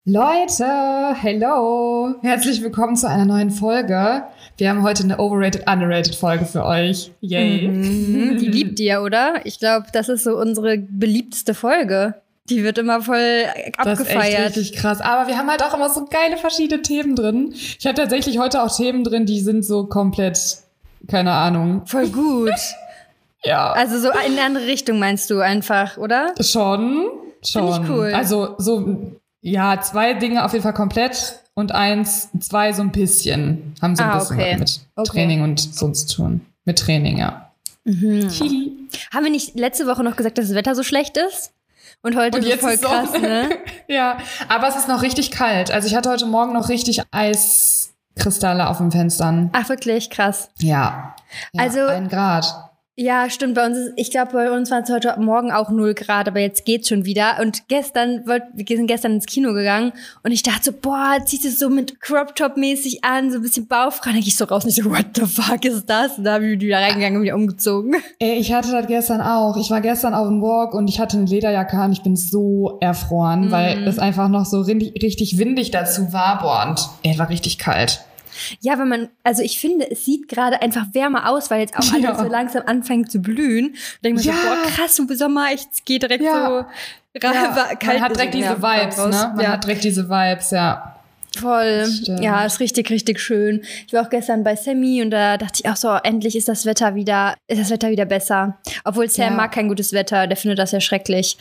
Leute, hello! Herzlich willkommen zu einer neuen Folge. Wir haben heute eine Overrated-Underrated-Folge für euch. Yay! Die liebt ihr, oder? Ich glaube, das ist so unsere beliebteste Folge. Die wird immer voll abgefeiert. Das ist echt richtig krass. Aber wir haben halt auch immer so geile verschiedene Themen drin. Ich habe tatsächlich heute auch Themen drin, die sind so komplett, keine Ahnung. Voll gut. Ja. Also so in eine andere Richtung meinst du einfach, oder? Schon. Finde ich cool. Also so, ja, 2 Dinge auf jeden Fall komplett und 2 so ein bisschen. Haben so ein bisschen mit Training und so zu tun. Mit Training, ja. Haben wir nicht letzte Woche noch gesagt, dass das Wetter so schlecht ist? Und heute ist es voll krass, ne? Ja, aber es ist noch richtig kalt. Also ich hatte heute Morgen noch richtig Eiskristalle auf den Fenstern. Ach, wirklich? Krass. Ja, also 1 Grad. Ja, stimmt. Bei uns war es heute Morgen auch 0 Grad, aber jetzt geht's schon wieder. Und wir sind gestern ins Kino gegangen und ich dachte so, boah, ziehst du es so mit Crop-Top-mäßig an, so ein bisschen bauchfrei. Dann geh ich so raus und ich so, what the fuck ist das? Und da bin ich wieder reingegangen und wieder umgezogen. Ich hatte das gestern auch. Ich war gestern auf dem Walk und ich hatte eine Lederjacke an. Ich bin so erfroren, weil es einfach noch so richtig windig dazu war. Boah, und war richtig kalt. Ja, also ich finde, es sieht gerade einfach wärmer aus, weil jetzt auch alles so langsam anfängt zu blühen. Da denke ich mir so, boah, krass, du Sommer, es geht direkt so rein. Man hat direkt diese Vibes, ne? Man hat direkt diese Vibes, ja. Voll. Ja, ist richtig, richtig schön. Ich war auch gestern bei Sammy und da dachte ich auch so, endlich ist das Wetter wieder besser. Obwohl Sam mag kein gutes Wetter, der findet das ja schrecklich.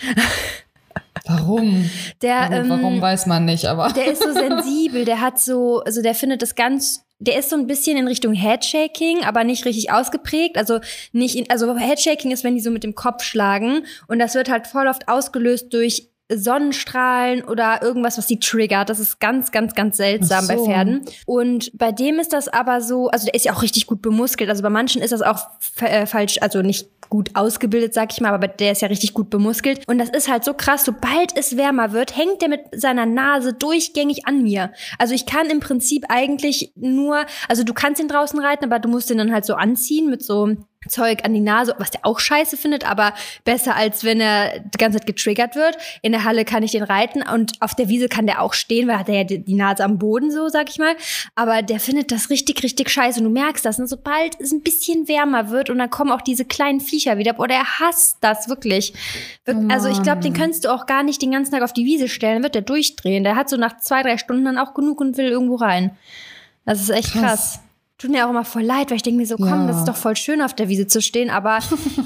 Warum? Warum weiß man nicht, aber. Der ist so sensibel, der findet das der ist so ein bisschen in Richtung Headshaking, aber nicht richtig ausgeprägt. Also Headshaking ist, wenn die so mit dem Kopf schlagen und das wird halt voll oft ausgelöst durch Sonnenstrahlen oder irgendwas, was die triggert. Das ist ganz, ganz, ganz seltsam bei Pferden. Und bei dem ist das aber so, also der ist ja auch richtig gut bemuskelt. Also bei manchen ist das auch falsch, also nicht gut ausgebildet, sag ich mal, aber der ist ja richtig gut bemuskelt. Und das ist halt so krass, sobald es wärmer wird, hängt der mit seiner Nase durchgängig an mir. Also ich kann im Prinzip eigentlich also du kannst ihn draußen reiten, aber du musst ihn dann halt so anziehen mit so Zeug an die Nase, was der auch scheiße findet, aber besser als wenn er die ganze Zeit getriggert wird. In der Halle kann ich den reiten und auf der Wiese kann der auch stehen, weil hat er ja die Nase am Boden, so sag ich mal. Aber der findet das richtig, richtig scheiße und du merkst das, ne? Sobald es ein bisschen wärmer wird und dann kommen auch diese kleinen Viecher wieder, boah, der hasst das wirklich. Also ich glaube, den könntest du auch gar nicht den ganzen Tag auf die Wiese stellen, wird der durchdrehen. Der hat so nach 2-3 Stunden dann auch genug und will irgendwo rein. Das ist echt krass. Tut mir auch immer voll leid, weil ich denke mir so, komm, das ist doch voll schön, auf der Wiese zu stehen, aber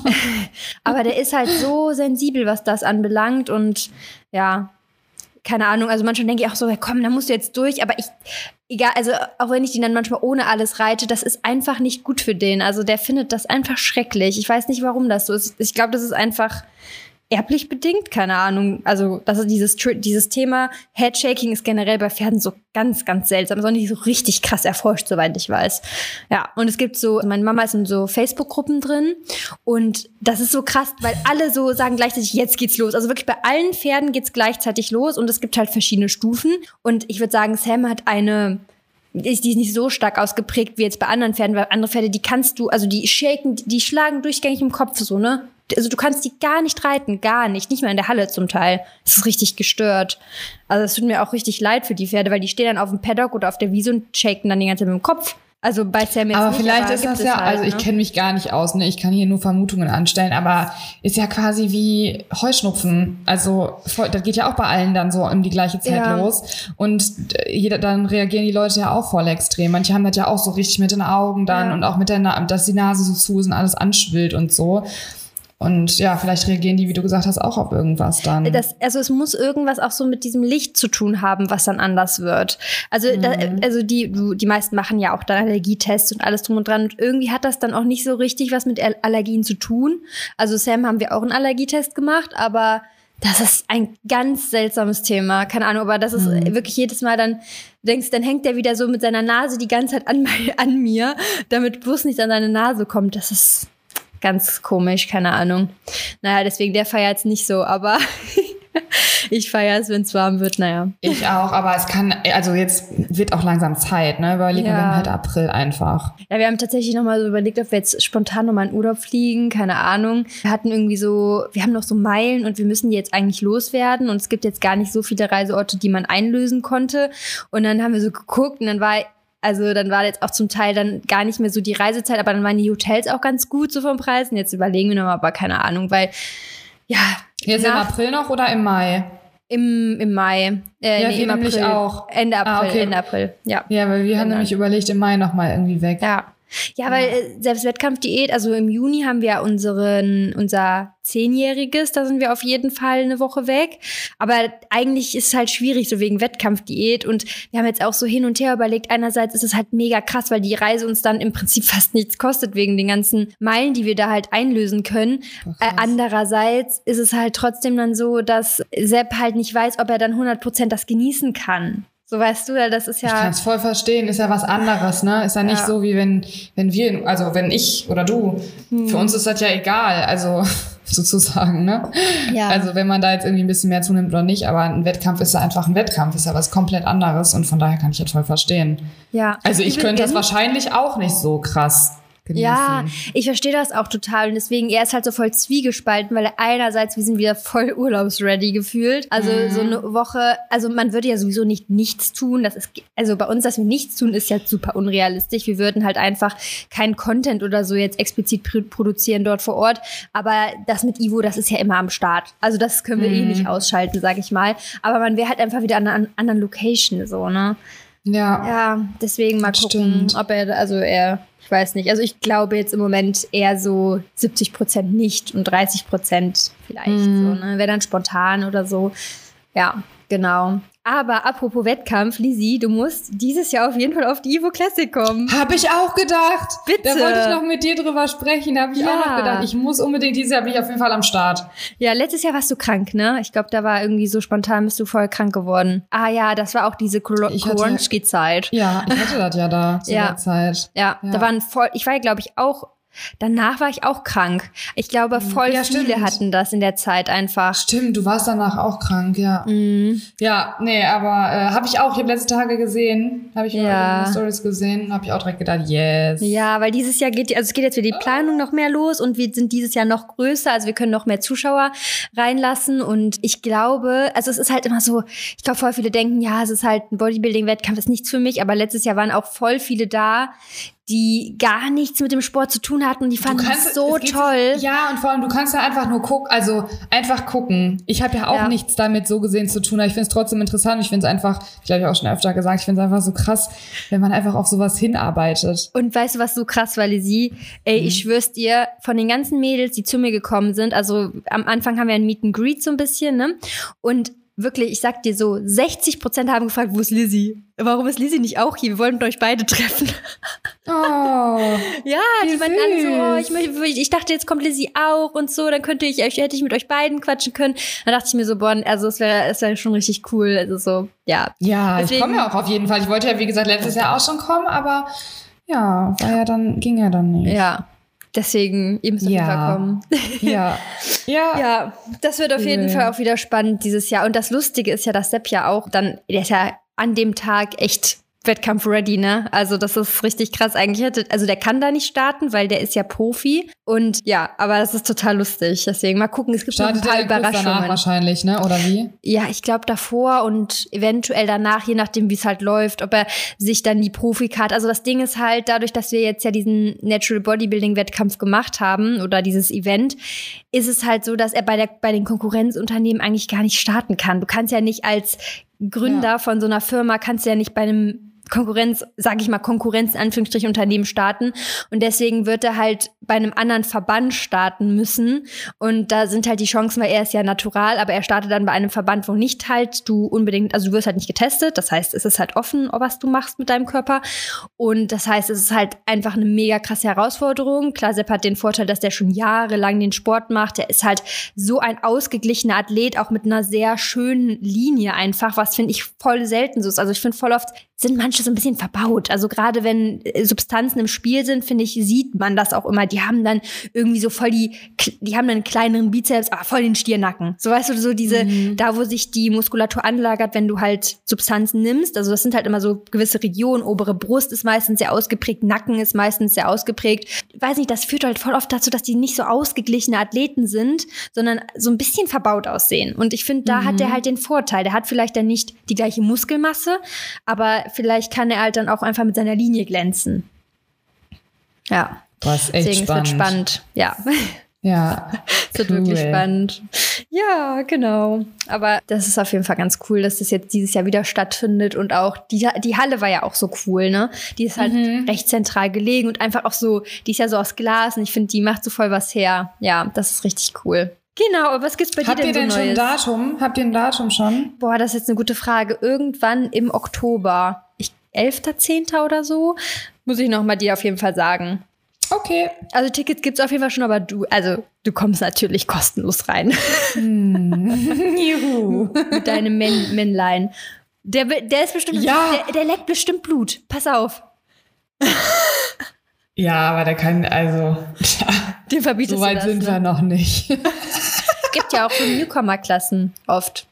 der ist halt so sensibel, was das anbelangt und ja, keine Ahnung, also manchmal denke ich auch so, ja, komm, da musst du jetzt durch, aber egal, also auch wenn ich den dann manchmal ohne alles reite, das ist einfach nicht gut für den, also der findet das einfach schrecklich, ich weiß nicht, warum das so ist, ich glaube, das ist einfach erblich bedingt, keine Ahnung. Also das ist dieses Thema Headshaking ist generell bei Pferden so ganz, ganz seltsam. Ist auch nicht so richtig krass erforscht, soweit ich weiß. Ja, und es gibt so, meine Mama ist in so Facebook-Gruppen drin und das ist so krass, weil alle so sagen gleichzeitig, jetzt geht's los. Also wirklich bei allen Pferden geht's gleichzeitig los und es gibt halt verschiedene Stufen. Und ich würde sagen, Sam hat die ist nicht so stark ausgeprägt wie jetzt bei anderen Pferden, weil andere Pferde, die kannst du, also die schlagen durchgängig im Kopf so, ne? Also du kannst die gar nicht reiten, gar nicht mal in der Halle zum Teil. Das ist richtig gestört. Also es tut mir auch richtig leid für die Pferde, weil die stehen dann auf dem Paddock oder auf der Wiese und shaken dann die ganze Zeit mit dem Kopf. Also bei Sam jetzt aber nicht, vielleicht ist das ja, halt, also ich kenne mich gar nicht aus, ne? Ich kann hier nur Vermutungen anstellen, aber ist ja quasi wie Heuschnupfen. Also das geht ja auch bei allen dann so um die gleiche Zeit los. Und dann reagieren die Leute ja auch voll extrem. Manche haben das ja auch so richtig mit den Augen dann und auch mit dass die Nase so zu ist und alles anschwillt und so. Und ja, vielleicht reagieren die, wie du gesagt hast, auch auf irgendwas dann. Also es muss irgendwas auch so mit diesem Licht zu tun haben, was dann anders wird. Also, die meisten machen ja auch dann Allergietests und alles drum und dran. Und irgendwie hat das dann auch nicht so richtig was mit Allergien zu tun. Also Sam haben wir auch einen Allergietest gemacht, aber das ist ein ganz seltsames Thema. Keine Ahnung, aber das ist wirklich jedes Mal dann hängt der wieder so mit seiner Nase die ganze Zeit an mir, damit bloß nicht an seine Nase kommt. Das ist ganz komisch, keine Ahnung. Naja, deswegen, der feiert es nicht so, aber Ich feiere es, wenn es warm wird, naja. Ich auch, aber es kann, also jetzt wird auch langsam Zeit, ne? Überlegen wir dann halt April einfach. Ja, wir haben tatsächlich nochmal so überlegt, ob wir jetzt spontan nochmal in Urlaub fliegen, keine Ahnung. Wir hatten irgendwie so, wir haben noch so Meilen und wir müssen die jetzt eigentlich loswerden und es gibt jetzt gar nicht so viele Reiseorte, die man einlösen konnte. Und dann haben wir so geguckt und dann war jetzt auch zum Teil dann gar nicht mehr so die Reisezeit, aber dann waren die Hotels auch ganz gut so vom Preis. Und jetzt überlegen wir nochmal, aber keine Ahnung, weil, ja. Jetzt im April noch oder im Mai? Im Mai. Im April. Auch. Ende April, okay. Ende April, ja. Ja, weil wir haben nämlich überlegt, im Mai nochmal irgendwie weg. Ja, weil selbst Wettkampfdiät, also im Juni haben wir unser 10-jähriges, da sind wir auf jeden Fall eine Woche weg. Aber eigentlich ist es halt schwierig, so wegen Wettkampfdiät. Und wir haben jetzt auch so hin und her überlegt, einerseits ist es halt mega krass, weil die Reise uns dann im Prinzip fast nichts kostet, wegen den ganzen Meilen, die wir da halt einlösen können. Andererseits ist es halt trotzdem dann so, dass Sepp halt nicht weiß, ob er dann 100% das genießen kann. So, weißt du, das ist ja... Ich kann es voll verstehen, ist ja was anderes, ne? Ist ja nicht so, wie wenn wir, also wenn ich oder du, für uns ist das ja egal, also sozusagen, ne? Ja. Also wenn man da jetzt irgendwie ein bisschen mehr zunimmt oder nicht, aber ein Wettkampf ist ja einfach ein Wettkampf, ist ja was komplett anderes und von daher kann ich das voll verstehen. Ja. Also ich könnte das wahrscheinlich auch nicht so krass genießen. Ja, ich verstehe das auch total und deswegen, er ist halt so voll zwiegespalten, weil einerseits, wir sind wieder voll urlaubsready gefühlt, also so eine Woche, also man würde ja sowieso nicht nichts tun, das ist, also bei uns, dass wir nichts tun, ist ja super unrealistisch, wir würden halt einfach keinen Content oder so jetzt explizit produzieren dort vor Ort, aber das mit Ivo, das ist ja immer am Start, also das können wir eh nicht ausschalten, sag ich mal, aber man wäre halt einfach wieder an einer anderen Location, so, ne? Ja, deswegen mal gucken, ob ich weiß nicht. Also ich glaube jetzt im Moment eher so 70% nicht und 30% vielleicht. So, ne? Wäre dann spontan oder so. Ja, genau. Aber apropos Wettkampf, Lizzie, du musst dieses Jahr auf jeden Fall auf die Evo Classic kommen. Hab ich auch gedacht. Bitte. Da wollte ich noch mit dir drüber sprechen. Da habe ich auch noch gedacht, ich muss unbedingt, dieses Jahr bin ich auf jeden Fall am Start. Ja, letztes Jahr warst du krank, ne? Ich glaube, da war irgendwie so spontan, bist du voll krank geworden. Ah ja, das war auch diese Koronski-Zeit. Ja, ich hatte das ja da zu der Zeit. Ja, da waren ich war ja, glaube ich, auch... Danach war ich auch krank. Ich glaube, voll viele hatten das in der Zeit einfach. Stimmt, du warst danach auch krank, ja. Ja, nee, aber habe ich habe letzte Tage gesehen, habe ich in den Stories gesehen, habe ich auch direkt gedacht, yes. Ja, weil dieses Jahr es geht jetzt wieder die Planung noch mehr los und wir sind dieses Jahr noch größer, also wir können noch mehr Zuschauer reinlassen und ich glaube, also es ist halt immer so, ich glaube, voll viele denken, ja, es ist halt ein Bodybuilding-Wettkampf, ist nichts für mich, aber letztes Jahr waren auch voll viele da, die gar nichts mit dem Sport zu tun hatten und die fanden das so toll. Ja, und vor allem, du kannst ja einfach nur einfach gucken. Ich habe ja auch nichts damit so gesehen zu tun, aber ich finde es trotzdem interessant. Ich finde es einfach, ich habe ja auch schon öfter gesagt, ich finde es einfach so krass, wenn man einfach auf sowas hinarbeitet. Und weißt du, was so krass war, Lizzie? Ey, ich schwör's dir, von den ganzen Mädels, die zu mir gekommen sind, also am Anfang haben wir ein Meet and Greet so ein bisschen, ne? Und wirklich, ich sag dir so, 60% haben gefragt, wo ist Lizzie? Warum ist Lizzie nicht auch hier? Wir wollen euch beide treffen. Oh. Ja, die meinten alle so, ich dachte, jetzt kommt Lizzie auch und so, dann hätte ich mit euch beiden quatschen können. Dann dachte ich mir so, also es wäre schon richtig cool. Also so, ja. Ja, deswegen, ich komme ja auch auf jeden Fall. Ich wollte ja, wie gesagt, letztes Jahr auch schon kommen, aber ja, ging ja dann nicht. Ja. Deswegen, ihr müsst auf jeden Fall kommen. Ja, das wird auf jeden Fall auch wieder spannend dieses Jahr. Und das Lustige ist ja, dass Sepp ja auch der ist ja an dem Tag echt Wettkampf-ready, ne? Also das ist richtig krass. Eigentlich also der kann da nicht starten, weil der ist ja Profi. Und ja, aber das ist total lustig. Deswegen mal gucken, es gibt noch ein paar Überraschungen. Danach wahrscheinlich, ne? Oder wie? Ja, ich glaube davor und eventuell danach, je nachdem, wie es halt läuft, ob er sich dann die Profikarte. Also das Ding ist halt, dadurch, dass wir jetzt ja diesen Natural Bodybuilding-Wettkampf gemacht haben oder dieses Event, ist es halt so, dass er bei den Konkurrenzunternehmen eigentlich gar nicht starten kann. Du kannst ja nicht als Gründer von so einer Firma, kannst du ja nicht bei einem Konkurrenz in Anführungsstrichen Unternehmen starten und deswegen wird er halt bei einem anderen Verband starten müssen und da sind halt die Chancen, weil er ist ja natural, aber er startet dann bei einem Verband, wo nicht halt du wirst halt nicht getestet, das heißt, es ist halt offen, was du machst mit deinem Körper und das heißt, es ist halt einfach eine mega krasse Herausforderung. Klar, Sepp hat den Vorteil, dass der schon jahrelang den Sport macht, der ist halt so ein ausgeglichener Athlet, auch mit einer sehr schönen Linie einfach, was finde ich voll selten so ist. Also ich finde voll oft sind manche manche so ein bisschen verbaut. Also gerade wenn Substanzen im Spiel sind, finde ich, sieht man das auch immer. Die haben dann irgendwie so voll die haben dann einen kleineren Bizeps, aber voll den Stiernacken. So, weißt du, so diese, da wo sich die Muskulatur anlagert, wenn du halt Substanzen nimmst. Also das sind halt immer so gewisse Regionen. Obere Brust ist meistens sehr ausgeprägt, Nacken ist meistens sehr ausgeprägt. Ich weiß nicht, das führt halt voll oft dazu, dass die nicht so ausgeglichene Athleten sind, sondern so ein bisschen verbaut aussehen. Und ich finde, da hat der halt den Vorteil. Der hat vielleicht dann nicht die gleiche Muskelmasse, aber vielleicht kann er halt dann auch einfach mit seiner Linie glänzen. Ja. Was echt deswegen spannend. Es wird spannend. Ja. Ja. Es wird wirklich spannend. Ja, genau. Aber das ist auf jeden Fall ganz cool, dass das jetzt dieses Jahr wieder stattfindet. Und auch die Halle war ja auch so cool, ne? Die ist halt recht zentral gelegen und einfach auch so, die ist ja so aus Glas und ich finde, die macht so voll was her. Ja, das ist richtig cool. Genau, aber was gibt's bei dir denn so Neues? Habt ihr denn schon ein Datum? Habt ihr ein Datum schon? Boah, das ist jetzt eine gute Frage. Irgendwann im Oktober. 11.10. oder so. Muss ich noch mal dir auf jeden Fall sagen. Okay. Also Tickets gibt's auf jeden Fall schon, aber du kommst natürlich kostenlos rein. Juhu. Mit deinem Männlein. Der ist bestimmt, der leckt bestimmt Blut. Pass auf. Ja, aber der kann, also, Dir verbietest so weit du das, sind wir noch nicht. Es gibt ja auch so Newcomer-Klassen oft.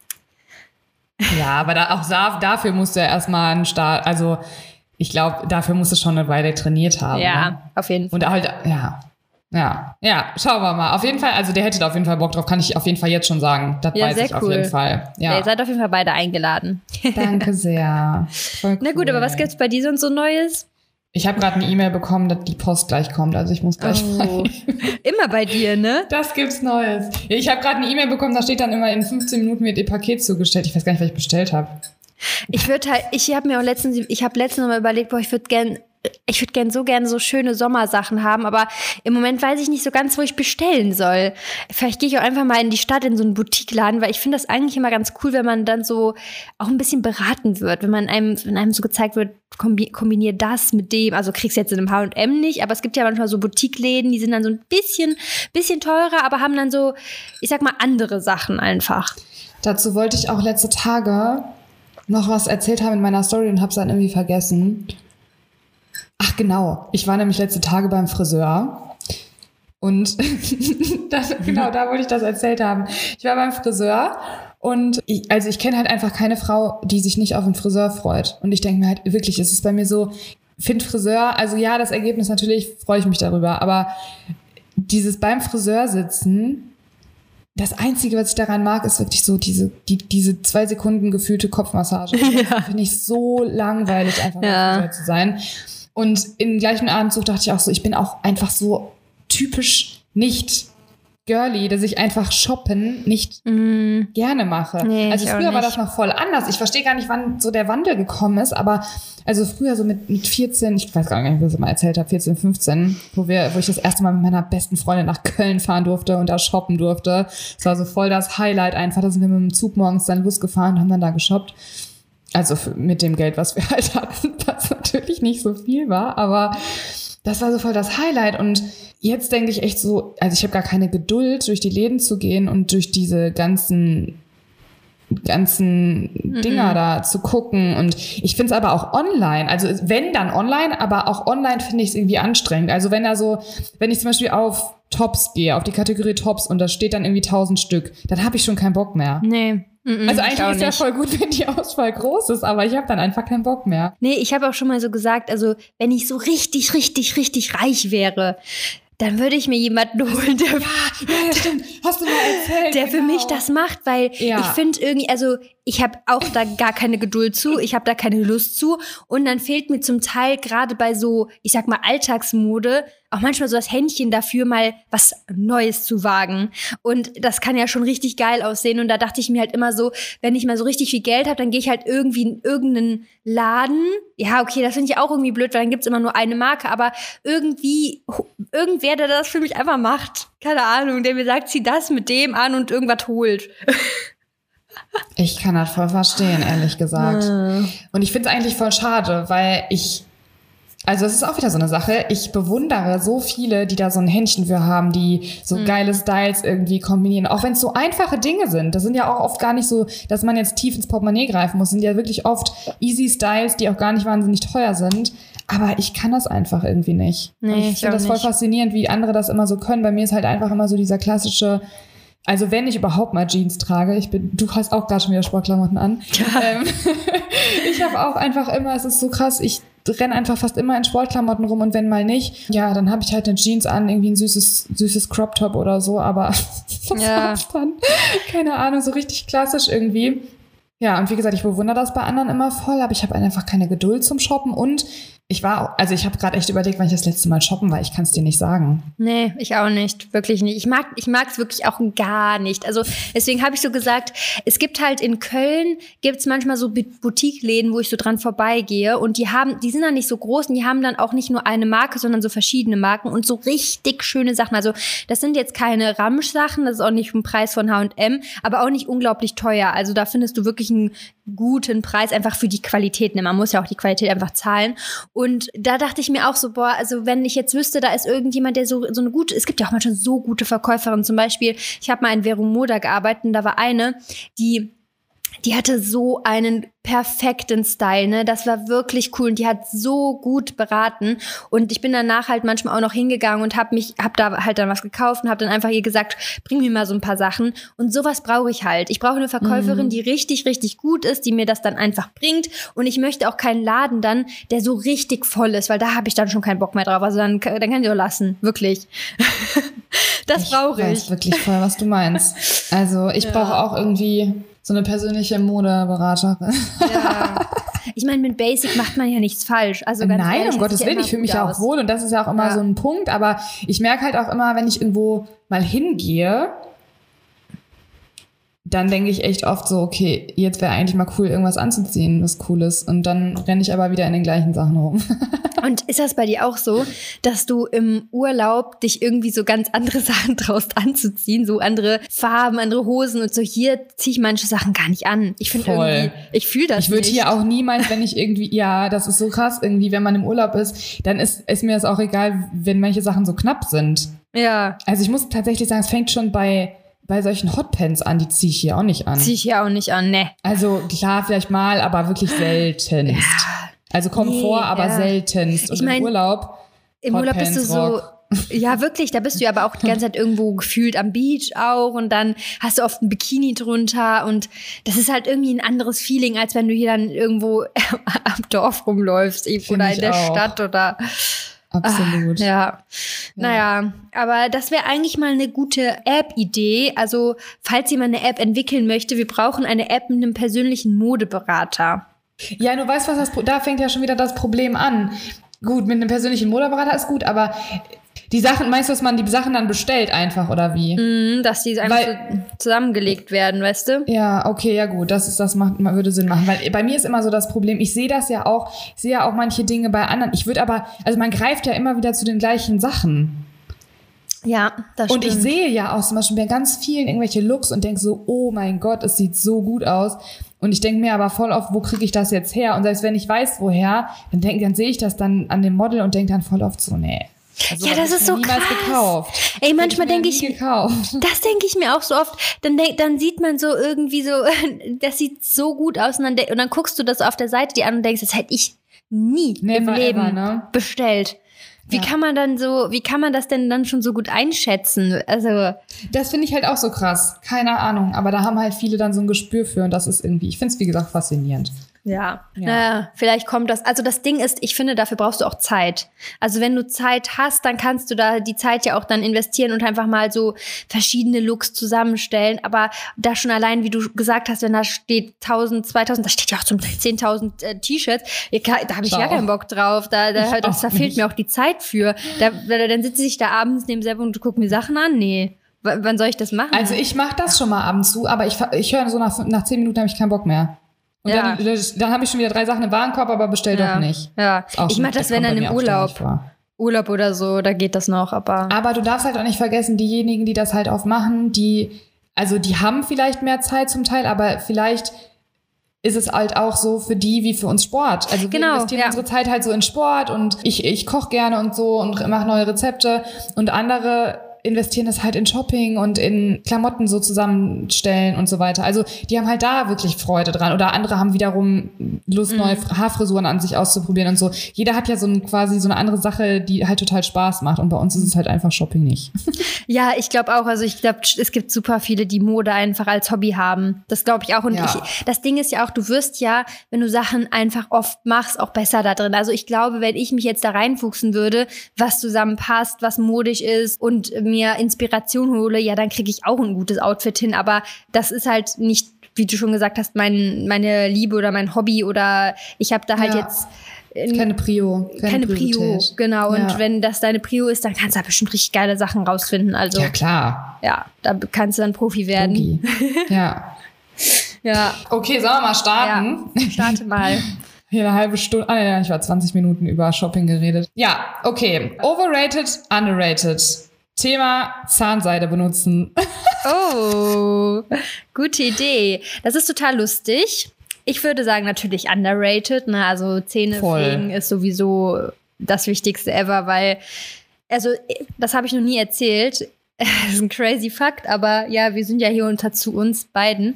Ja, aber dafür musst du ja erstmal einen Start, also ich glaube, dafür musst du schon eine Weile trainiert haben. Ja, ne? auf jeden Fall. Und halt, ja, schauen wir mal. Auf jeden Fall, also der hätte da auf jeden Fall Bock drauf, kann ich auf jeden Fall jetzt schon sagen. Das weiß ich auf jeden Fall. Ja. Ihr seid auf jeden Fall beide eingeladen. Danke sehr. Voll cool. Na gut, aber was gibt's bei dir sonst so Neues? Ich habe gerade eine E-Mail bekommen, dass die Post gleich kommt, also ich muss gleich rein. Immer bei dir, ne? Das gibt's Neues. Ich habe gerade eine E-Mail bekommen, da steht dann immer, in 15 Minuten wird ihr Paket zugestellt. Ich weiß gar nicht, was ich bestellt habe. Ich habe letztens noch mal überlegt, boah, ich würde gern so schöne Sommersachen haben, aber im Moment weiß ich nicht so ganz, wo ich bestellen soll. Vielleicht gehe ich auch einfach mal in die Stadt in so einen Boutiqueladen, weil ich finde das eigentlich immer ganz cool, wenn man dann so auch ein bisschen beraten wird, wenn einem so gezeigt wird, kombinier das mit dem, also kriegst du jetzt in einem H&M nicht, aber es gibt ja manchmal so Boutiqueläden, die sind dann so ein bisschen teurer, aber haben dann so, ich sag mal, andere Sachen einfach. Dazu wollte ich auch letzte Tage noch was erzählt haben in meiner Story und hab's dann irgendwie vergessen. Ach genau, ich war nämlich letzte Tage beim Friseur und da wollte ich das erzählt haben. Ich war beim Friseur und ich kenne halt einfach keine Frau, die sich nicht auf einen Friseur freut. Und ich denke mir halt wirklich, es ist bei mir so, finde Friseur, also ja, das Ergebnis natürlich, freue ich mich darüber, aber dieses beim Friseur sitzen, das Einzige, was ich daran mag, ist wirklich so diese 2 Sekunden gefühlte Kopfmassage. Ja. Finde ich so langweilig, einfach beim Friseur zu sein. Und im gleichen Atemzug dachte ich auch so, ich bin auch einfach so typisch nicht girly, dass ich einfach shoppen nicht gerne mache. Nee, also früher war das noch voll anders. Ich verstehe gar nicht, wann so der Wandel gekommen ist, aber also früher so mit 14, ich weiß gar nicht, was ich mal erzählt habe, 14, 15, wo ich das erste Mal mit meiner besten Freundin nach Köln fahren durfte und da shoppen durfte. Das war so voll das Highlight einfach. Da sind wir mit dem Zug morgens dann losgefahren und haben dann da geshoppt. Also mit dem Geld, was wir halt hatten, was natürlich nicht so viel war, aber das war so voll das Highlight. Und jetzt denke ich echt so, also ich habe gar keine Geduld, durch die Läden zu gehen und durch diese ganzen Dinger da zu gucken. Und ich finde es aber auch online, also wenn dann online, aber auch online finde ich es irgendwie anstrengend. Also wenn ich zum Beispiel auf Tops gehe, auf die Kategorie Tops und da steht dann irgendwie 1000 Stück, dann habe ich schon keinen Bock mehr. Nee. Also eigentlich ist es ja voll gut, wenn die Auswahl groß ist, aber ich habe dann einfach keinen Bock mehr. Nee, ich habe auch schon mal so gesagt, also wenn ich so richtig, richtig, richtig reich wäre, dann würde ich mir jemanden holen, der stimmt. Hast du mal erzählt, der für mich das macht, weil ich finde irgendwie, also ich habe auch da gar keine Geduld zu, ich habe da keine Lust zu und dann fehlt mir zum Teil gerade bei so, ich sag mal Alltagsmode, auch manchmal so das Händchen dafür, mal was Neues zu wagen. Und das kann ja schon richtig geil aussehen. Und da dachte ich mir halt immer so, wenn ich mal so richtig viel Geld habe, dann gehe ich halt irgendwie in irgendeinen Laden. Ja, okay, das finde ich auch irgendwie blöd, weil dann gibt's immer nur eine Marke. Aber irgendwer, der das für mich einfach macht, keine Ahnung, der mir sagt, zieh das mit dem an und irgendwas holt. Ich kann das voll verstehen, ehrlich gesagt. Und ich finde es eigentlich voll schade, weil Also es ist auch wieder so eine Sache. Ich bewundere so viele, die da so ein Händchen für haben, die so geile Styles irgendwie kombinieren. Auch wenn es so einfache Dinge sind. Das sind ja auch oft gar nicht so, dass man jetzt tief ins Portemonnaie greifen muss. Das sind ja wirklich oft easy Styles, die auch gar nicht wahnsinnig teuer sind. Aber ich kann das einfach irgendwie nicht. Nee, ich finde das voll faszinierend, wie andere das immer so können. Bei mir ist halt einfach immer so dieser klassische, also wenn ich überhaupt mal Jeans trage, du hast auch gerade schon wieder Sportklamotten an. Ja. Ich habe auch einfach immer, es ist so krass, ich renne einfach fast immer in Sportklamotten rum und wenn mal nicht, ja, dann habe ich halt eine Jeans an, irgendwie ein süßes Crop-Top oder so, aber das war's dann. Keine Ahnung, so richtig klassisch irgendwie. Ja, und wie gesagt, ich bewundere das bei anderen immer voll, aber ich habe einfach keine Geduld zum Shoppen und ich habe gerade echt überlegt, wann ich das letzte Mal shoppen war. Ich kann es dir nicht sagen. Nee, ich auch nicht. Wirklich nicht. Ich mag es wirklich auch gar nicht. Also deswegen habe ich so gesagt, es gibt halt in Köln, gibt's manchmal so Boutique-Läden, wo ich so dran vorbeigehe und die sind dann nicht so groß und die haben dann auch nicht nur eine Marke, sondern so verschiedene Marken und so richtig schöne Sachen. Also das sind jetzt keine Ramsch-Sachen, das ist auch nicht ein Preis von H&M, aber auch nicht unglaublich teuer. Also da findest du wirklich einen guten Preis einfach für die Qualität. Man muss ja auch die Qualität einfach zahlen. Und da dachte ich mir auch so, boah, also wenn ich jetzt wüsste, da ist irgendjemand, der so eine gute, es gibt ja auch manchmal so gute Verkäuferinnen. Zum Beispiel, ich habe mal in Vero Moda gearbeitet und da war eine, die hatte so einen perfekten Style, ne? Das war wirklich cool und die hat so gut beraten und ich bin danach halt manchmal auch noch hingegangen und hab da halt dann was gekauft und hab dann einfach ihr gesagt, bring mir mal so ein paar Sachen und sowas brauche ich halt. Ich brauche eine Verkäuferin, die richtig, richtig gut ist, die mir das dann einfach bringt und ich möchte auch keinen Laden dann, der so richtig voll ist, weil da habe ich dann schon keinen Bock mehr drauf. Also dann kann ich auch lassen, wirklich. Das brauche ich. Ich weiß wirklich voll, was du meinst. Also ich brauche auch irgendwie so eine persönliche Modeberaterin. Ja. Ich meine, mit Basic macht man ja nichts falsch. Also ganz Nein, ehrlich, um Gottes Willen, ich fühle mich ja auch wohl und das ist ja auch immer so ein Punkt, aber ich merke halt auch immer, wenn ich irgendwo mal hingehe, dann denke ich echt oft so, okay, jetzt wäre eigentlich mal cool, irgendwas anzuziehen, was cool ist. Und dann renne ich aber wieder in den gleichen Sachen rum. Und ist das bei dir auch so, dass du im Urlaub dich irgendwie so ganz andere Sachen traust anzuziehen, so andere Farben, andere Hosen und so? Hier ziehe ich manche Sachen gar nicht an. Ich finde irgendwie, ich fühle das nicht. Ich würde hier auch niemals, wenn ich irgendwie, ja, das ist so krass irgendwie, wenn man im Urlaub ist, dann ist mir das auch egal, wenn manche Sachen so knapp sind. Ja. Also ich muss tatsächlich sagen, es fängt schon bei solchen Hotpants an, die ziehe ich hier auch nicht an. Ziehe ich hier auch nicht an, ne. Also klar, vielleicht mal, aber wirklich seltenst. Ja. Also kommt vor, aber seltenst. Und ich mein, im Urlaub bist du so, ja wirklich, da bist du ja aber auch die ganze Zeit irgendwo gefühlt am Beach auch und dann hast du oft ein Bikini drunter und das ist halt irgendwie ein anderes Feeling, als wenn du hier dann irgendwo am Dorf rumläufst oder in der Stadt oder... Absolut. Ja. Naja, aber das wäre eigentlich mal eine gute App-Idee. Also, falls jemand eine App entwickeln möchte, wir brauchen eine App mit einem persönlichen Modeberater. Ja, du weißt, da fängt ja schon wieder das Problem an. Gut, mit einem persönlichen Modeberater ist gut, aber die Sachen, meinst du, dass man die Sachen dann bestellt einfach, oder wie? Dass die einfach so zusammengelegt werden, weißt du? Ja, okay, ja gut, würde Sinn machen. Weil bei mir ist immer so das Problem, ich sehe ja auch manche Dinge bei anderen. Also man greift ja immer wieder zu den gleichen Sachen. Ja, das stimmt. Und ich sehe ja auch zum Beispiel bei ganz vielen irgendwelche Looks und denke so, oh mein Gott, es sieht so gut aus. Und ich denke mir aber voll oft, wo kriege ich das jetzt her? Und selbst wenn ich weiß, woher, dann sehe ich das dann an dem Model und denke dann voll oft so, nee. Also, ja, das ist so krass. Gekauft. Ey, manchmal denke ich, das denke ich mir auch so oft. Dann sieht man so irgendwie so, das sieht so gut aus und dann guckst du das auf der Seite dir an und denkst, das hätte ich nie im Leben bestellt. Wie kann man das denn dann schon so gut einschätzen? Also das finde ich halt auch so krass. Keine Ahnung, aber da haben halt viele dann so ein Gespür für und das ist irgendwie, ich finde es wie gesagt faszinierend. Ja, naja, vielleicht kommt das. Also das Ding ist, ich finde, dafür brauchst du auch Zeit. Also wenn du Zeit hast, dann kannst du da die Zeit ja auch dann investieren und einfach mal so verschiedene Looks zusammenstellen. Aber da schon allein, wie du gesagt hast, wenn da steht 1000, 2000, da steht ja auch zum Teil 10.000 T-Shirts, da habe ich gar keinen Bock drauf. Da fehlt mir auch die Zeit für. Dann sitze ich da abends neben selber und gucke mir Sachen an. Nee. Wann soll ich das machen? Also ich mache das schon mal abends zu, aber ich höre so nach 10 Minuten habe ich keinen Bock mehr. Und dann habe ich schon wieder 3 Sachen im Warenkorb, aber bestell doch nicht. Ja, ich mache das, wenn dann im Urlaub oder so, da geht das noch. Aber du darfst halt auch nicht vergessen, diejenigen, die das halt oft machen, die haben vielleicht mehr Zeit zum Teil, aber vielleicht ist es halt auch so für die wie für uns Sport. Also wir investieren unsere Zeit halt so in Sport und ich koche gerne und so und mache neue Rezepte und andere investieren das halt in Shopping und in Klamotten so zusammenstellen und so weiter. Also die haben halt da wirklich Freude dran. Oder andere haben wiederum Lust, neue Haarfrisuren an sich auszuprobieren und so. Jeder hat ja quasi so eine andere Sache, die halt total Spaß macht. Und bei uns ist es halt einfach Shopping nicht. Ja, ich glaube auch. Also ich glaube, es gibt super viele, die Mode einfach als Hobby haben. Das glaube ich auch. Und das Ding ist ja auch, du wirst ja, wenn du Sachen einfach oft machst, auch besser da drin. Also ich glaube, wenn ich mich jetzt da reinfuchsen würde, was zusammenpasst, was modisch ist und mir Inspiration hole, ja, dann kriege ich auch ein gutes Outfit hin, aber das ist halt nicht, wie du schon gesagt hast, meine Liebe oder mein Hobby oder ich habe da halt jetzt keine Prio, genau. Und wenn das deine Prio ist, dann kannst du da bestimmt richtig geile Sachen rausfinden. Also ja, klar. Ja, da kannst du dann Profi werden. Ja. Ja. Okay, sollen wir mal starten? Ja, starte mal. Hier eine halbe Stunde, ich war 20 Minuten über Shopping geredet. Ja, okay. Overrated, underrated. Thema Zahnseide benutzen. Oh, gute Idee. Das ist total lustig. Ich würde sagen, natürlich underrated. Ne? Also Zähnepflegen ist sowieso das Wichtigste ever, weil, also das habe ich noch nie erzählt. Das ist ein crazy Fakt, aber ja, wir sind ja hier unter zu uns beiden.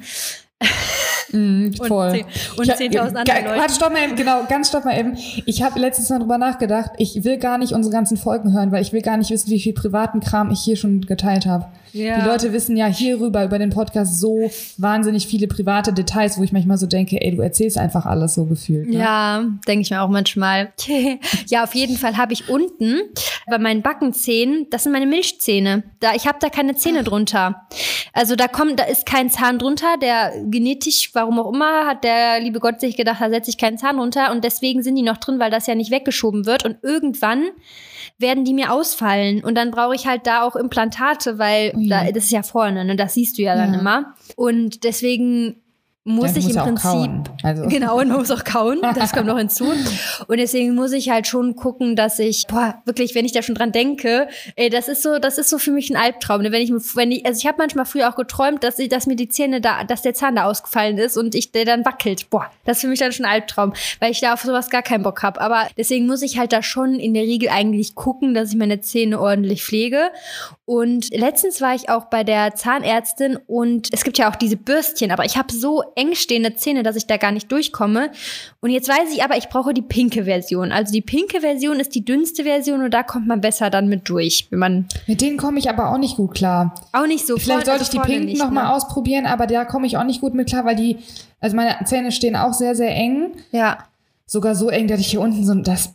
Voll. Und 10.000 andere Leute. Stopp mal eben. Ich habe letztens mal drüber nachgedacht, ich will gar nicht unsere ganzen Folgen hören, weil ich will gar nicht wissen, wie viel privaten Kram ich hier schon geteilt habe. Ja. Die Leute wissen ja hierüber, über den Podcast, so wahnsinnig viele private Details, wo ich manchmal so denke, ey, du erzählst einfach alles so gefühlt. Ne? Ja, denke ich mir auch manchmal. Ja, auf jeden Fall habe ich unten bei meinen Backenzähnen, das sind meine Milchzähne. Ich habe da keine Zähne drunter. Also da ist kein Zahn drunter, der genetisch, warum auch immer, hat der liebe Gott sich gedacht, da setze ich keinen Zahn drunter und deswegen sind die noch drin, weil das ja nicht weggeschoben wird und irgendwann werden die mir ausfallen und dann brauche ich halt da auch Implantate, weil das ist ja vorne, ne? Das siehst du ja dann immer und deswegen muss ich im Prinzip genau, und man muss auch kauen, das kommt noch hinzu und deswegen muss ich halt schon gucken, dass ich wirklich, wenn ich da schon dran denke, das ist so für mich ein Albtraum, ne? Also ich habe manchmal früher auch geträumt, dass mir die Zähne dass der Zahn da ausgefallen ist und der dann wackelt, das ist für mich dann schon ein Albtraum, weil ich da auf sowas gar keinen Bock habe, aber deswegen muss ich halt da schon in der Regel eigentlich gucken, dass ich meine Zähne ordentlich pflege und letztens war ich auch bei der Zahnärztin und es gibt ja auch diese Bürstchen, aber ich habe so eng stehende Zähne, dass ich da gar nicht durchkomme. Und jetzt weiß ich aber, ich brauche die pinke Version. Also die pinke Version ist die dünnste Version und da kommt man besser dann mit durch. Mit denen komme ich aber auch nicht gut klar. Auch nicht so. Vielleicht sollte ich die pinken noch mal ausprobieren, aber da komme ich auch nicht gut mit klar, weil meine Zähne stehen auch sehr, sehr eng. Ja. Sogar so eng, dass ich hier unten so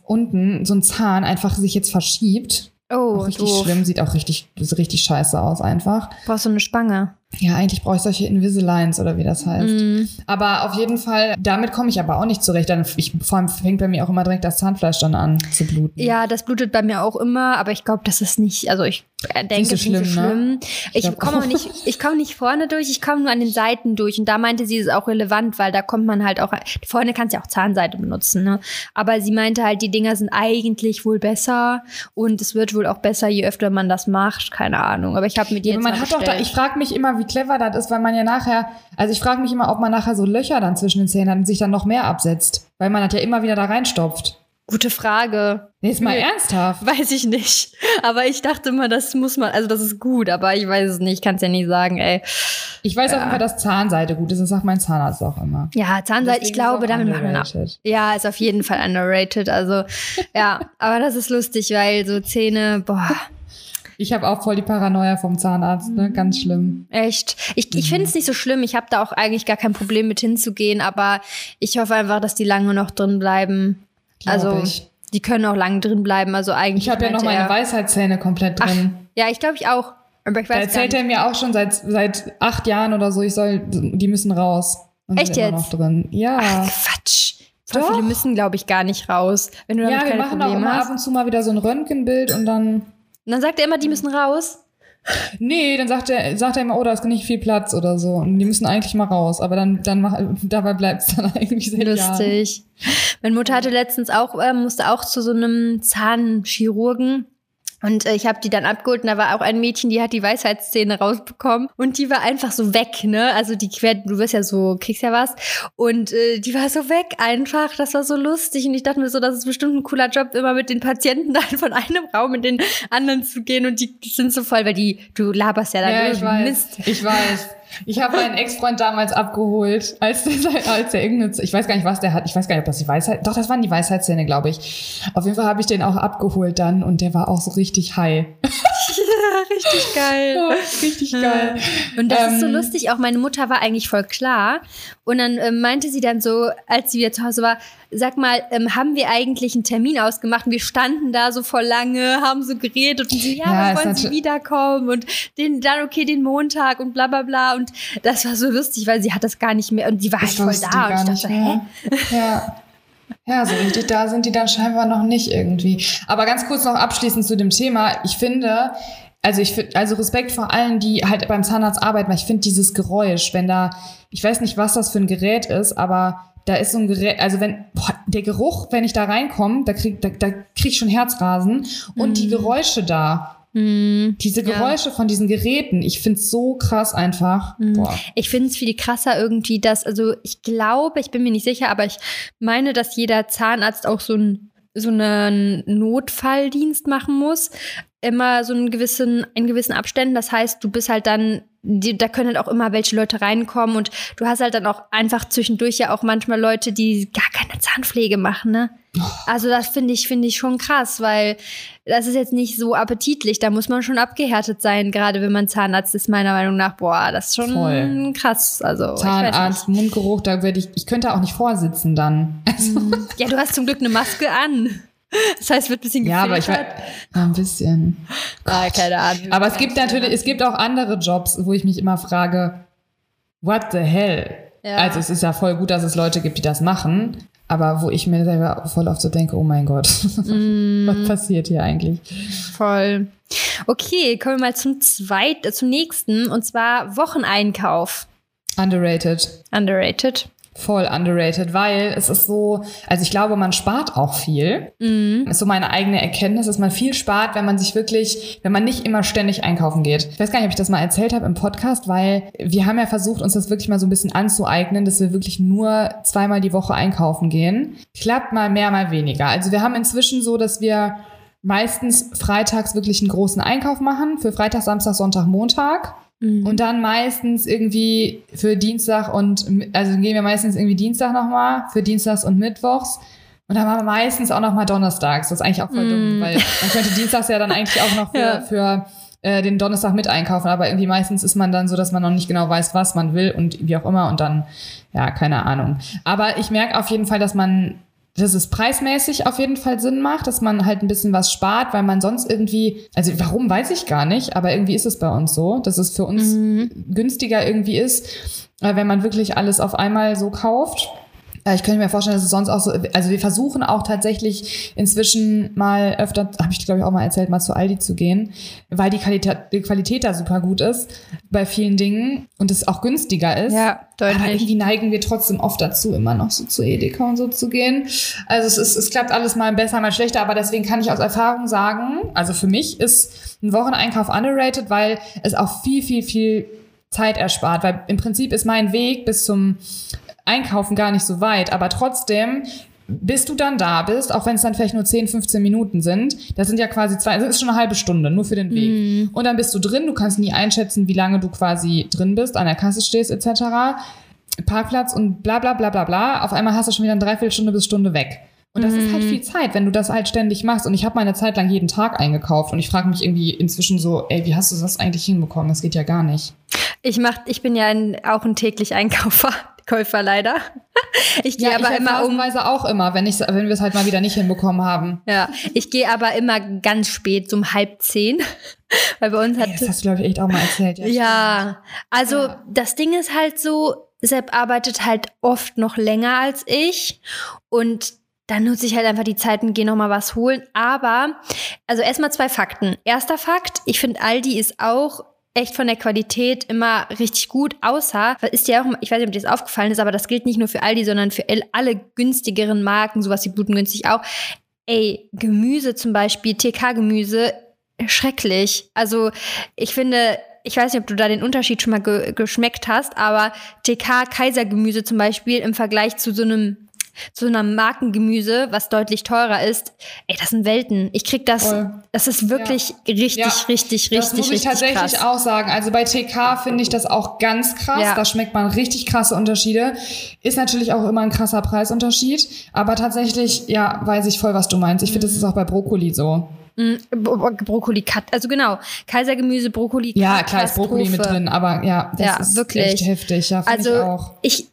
ein Zahn einfach sich jetzt verschiebt. Oh, auch richtig schlimm, sieht auch richtig scheiße aus einfach. Brauchst du eine Spange? Ja, eigentlich brauche ich solche Invisaligns oder wie das heißt. Aber auf jeden Fall, damit komme ich aber auch nicht zurecht. Vor allem fängt bei mir auch immer direkt das Zahnfleisch dann an zu bluten. Ja, das blutet bei mir auch immer, aber ich glaube, das ist nicht, also ich denke, es ist nicht so schlimm. Ne? Ich komme nicht vorne durch, ich komme nur an den Seiten durch. Und da meinte sie, es ist auch relevant, weil da kommt man halt auch, vorne kannst du ja auch Zahnseide benutzen, ne? Aber sie meinte halt, die Dinger sind eigentlich wohl besser und es wird wohl auch besser, je öfter man das macht. Keine Ahnung, aber ich habe mit dir jetzt man hat doch ich frage mich immer, wie clever das ist, weil man ja nachher, also ich frage mich immer, ob man nachher so Löcher dann zwischen den Zähnen hat und sich dann noch mehr absetzt, weil man das ja immer wieder da reinstopft. Gute Frage. Nee, ist mal ernsthaft. Weiß ich nicht. Aber ich dachte immer, das ist gut, aber ich weiß es nicht, kann es ja nicht sagen, ey. Ich weiß auch immer, dass Zahnseide gut ist, das sagt mein Zahnarzt auch immer. Ja, Zahnseide, ich glaube, damit machen wir ab. Ja, ist auf jeden Fall underrated, also ja, aber das ist lustig, weil so Zähne, Ich habe auch voll die Paranoia vom Zahnarzt, ne? Ganz schlimm. Echt? Ich finde es nicht so schlimm. Ich habe da auch eigentlich gar kein Problem mit hinzugehen, aber ich hoffe einfach, dass die lange noch drin bleiben. Die können auch lange drin bleiben. Also eigentlich. Ich habe ja noch meine Weisheitszähne komplett drin. Ja, ich glaube, ich auch. Aber ich weiß da erzählt er mir auch schon seit 8 Jahren oder so, die müssen raus. Und echt sind jetzt? Immer noch drin. Ja. Ach, Quatsch. Voll viele müssen, glaube ich, gar nicht raus. Wenn du damit keine Probleme hast. Ja, wir machen auch immer ab und zu mal wieder so ein Röntgenbild und dann sagt er immer, die müssen raus? Nee, dann sagt er immer, da ist nicht viel Platz oder so. Und die müssen eigentlich mal raus. Aber dabei bleibt es dann eigentlich sehr lustig. Meine Mutter hatte letztens musste auch zu so einem Zahnchirurgen. Und ich habe die dann abgeholt und da war auch ein Mädchen, die hat die Weisheitszähne rausbekommen und die war einfach so weg, ne? Also du wirst ja so, kriegst ja was und die war so weg einfach, das war so lustig und ich dachte mir so, das ist bestimmt ein cooler Job, immer mit den Patienten dann von einem Raum in den anderen zu gehen und die sind so voll, weil du laberst ja dann Mist. Ich weiß. Ich habe meinen Ex-Freund damals abgeholt, als der irgendeine, ich weiß gar nicht, was der hat, ich weiß gar nicht, ob das die Weisheit, doch, das waren die Weisheitszähne, glaube ich. Auf jeden Fall habe ich den auch abgeholt dann und der war auch so richtig high. Ja, richtig geil. Oh, richtig geil. Und das ist so lustig, auch meine Mutter war eigentlich voll klar und dann meinte sie dann so, als sie wieder zu Hause war, sag mal, haben wir eigentlich einen Termin ausgemacht? Und wir standen da so voll lange, haben so geredet und sie, wann wollen sie wiederkommen und den Montag und bla bla bla und das war so lustig, weil sie hat das gar nicht mehr und die war halt voll da und ich dachte, hä? Ja, so richtig da sind die dann scheinbar noch nicht irgendwie. Aber ganz kurz noch abschließend zu dem Thema. Ich finde, also Respekt vor allen, die halt beim Zahnarzt arbeiten, weil ich finde dieses Geräusch, wenn da, ich weiß nicht, was das für ein Gerät ist, aber da ist so ein Gerät, also der Geruch, wenn ich da reinkomme, da krieg ich schon Herzrasen und die Geräusche da. Diese Geräusche von diesen Geräten, ich find's so krass einfach. Boah. Ich find's viel krasser irgendwie, also ich glaube, ich bin mir nicht sicher, aber ich meine, dass jeder Zahnarzt auch so einen Notfalldienst machen muss. Immer so in gewissen Abständen. Das heißt, du bist halt dann, da können halt auch immer welche Leute reinkommen und du hast halt dann auch einfach zwischendurch ja auch manchmal Leute, die gar keine Zahnpflege machen, ne? Also das finde ich schon krass, weil das ist jetzt nicht so appetitlich. Da muss man schon abgehärtet sein, gerade wenn man Zahnarzt ist, meiner Meinung nach. Boah, das ist schon voll krass. Also Zahnarzt, Mundgeruch, ich könnte auch nicht vorsitzen dann. Also. Ja, du hast zum Glück eine Maske an. Das heißt, wird ein bisschen gefiltert. Ja, aber ich weiß, ein bisschen. Keine Ahnung. Aber es gibt auch andere Jobs, wo ich mich immer frage, what the hell? Ja. Also es ist ja voll gut, dass es Leute gibt, die das machen, aber wo ich mir selber voll oft so denke, oh mein Gott, was passiert hier eigentlich? Voll. Okay, kommen wir mal zum nächsten, und zwar Wocheneinkauf. Underrated. Voll underrated, weil es ist so, also ich glaube, man spart auch viel. Ist so meine eigene Erkenntnis, dass man viel spart, wenn man nicht immer ständig einkaufen geht. Ich weiß gar nicht, ob ich das mal erzählt habe im Podcast, weil wir haben ja versucht, uns das wirklich mal so ein bisschen anzueignen, dass wir wirklich nur 2-mal die Woche einkaufen gehen. Klappt mal mehr, mal weniger. Also wir haben inzwischen so, dass wir meistens freitags wirklich einen großen Einkauf machen, für Freitag, Samstag, Sonntag, Montag. Und dann meistens irgendwie für Dienstag also gehen wir meistens irgendwie Dienstag nochmal, für Dienstags und Mittwochs. Und dann machen wir meistens auch nochmal Donnerstags. Das ist eigentlich auch voll dumm, weil man könnte Dienstags ja dann eigentlich auch noch für den Donnerstag mit einkaufen. Aber irgendwie meistens ist man dann so, dass man noch nicht genau weiß, was man will und wie auch immer. Und dann, ja, keine Ahnung. Aber ich merke auf jeden Fall, dass es preismäßig auf jeden Fall Sinn macht, dass man halt ein bisschen was spart, weil man sonst irgendwie, also warum, weiß ich gar nicht, aber irgendwie ist es bei uns so, dass es für uns günstiger irgendwie ist, wenn man wirklich alles auf einmal so kauft. Ich könnte mir vorstellen, dass es sonst auch so, also wir versuchen auch tatsächlich inzwischen mal öfter, habe ich glaube ich auch mal erzählt, mal zu Aldi zu gehen, weil die Qualität da super gut ist bei vielen Dingen und es auch günstiger ist. Ja, deutlich. Aber irgendwie neigen wir trotzdem oft dazu, immer noch so zu Edeka und so zu gehen. Also es klappt alles mal besser, mal schlechter, aber deswegen kann ich aus Erfahrung sagen, also für mich ist ein Wocheneinkauf underrated, weil es auch viel, viel, viel Zeit erspart, weil im Prinzip ist mein Weg bis zum Einkaufen gar nicht so weit, aber trotzdem, bis du dann da bist, auch wenn es dann vielleicht nur 10, 15 Minuten sind, das sind ja quasi das ist schon eine halbe Stunde, nur für den Weg. Und dann bist du drin, du kannst nie einschätzen, wie lange du quasi drin bist, an der Kasse stehst etc., Parkplatz und bla bla bla bla bla, auf einmal hast du schon wieder eine Dreiviertelstunde bis Stunde weg. Und das ist halt viel Zeit, wenn du das halt ständig machst. Und ich habe meine Zeit lang jeden Tag eingekauft und ich frage mich irgendwie inzwischen so, wie hast du das eigentlich hinbekommen? Das geht ja gar nicht. Ich bin ja auch ein täglich Käufer leider. Ich gehe aber immer auch immer, wenn wir es halt mal wieder nicht hinbekommen haben. Ja, ich gehe aber immer ganz spät, so um 9:30. Weil bei uns das hast du, glaube ich, echt auch mal erzählt. Ja, also das Ding ist halt so, Sepp arbeitet halt oft noch länger als ich und dann nutze ich halt einfach die Zeit und gehe noch mal was holen. Aber, also erstmal 2 Fakten. Erster Fakt, ich finde Aldi ist auch echt von der Qualität immer richtig gut, außer, ist ja auch, ich weiß nicht, ob dir das aufgefallen ist, aber das gilt nicht nur für Aldi, sondern für alle günstigeren Marken, sowas wie Gut und Günstig auch. Gemüse zum Beispiel, TK-Gemüse, schrecklich. Also ich finde, ich weiß nicht, ob du da den Unterschied schon mal geschmeckt hast, aber TK-Kaisergemüse zum Beispiel im Vergleich zu so einer Markengemüse, was deutlich teurer ist, das sind Welten. Ich krieg das, das ist wirklich richtig Das muss ich tatsächlich krass. auch sagen. Also bei TK finde ich das auch ganz krass. Ja. Da schmeckt man richtig krasse Unterschiede. Ist natürlich auch immer ein krasser Preisunterschied. Aber tatsächlich, weiß ich voll, was du meinst. Ich finde, das ist auch bei Brokkoli so. Brokkoli, also genau, Kaisergemüse, Brokkoli. Ja, klar ist Brokkoli mit drin, aber das ist wirklich echt heftig. Ja, finde ich auch.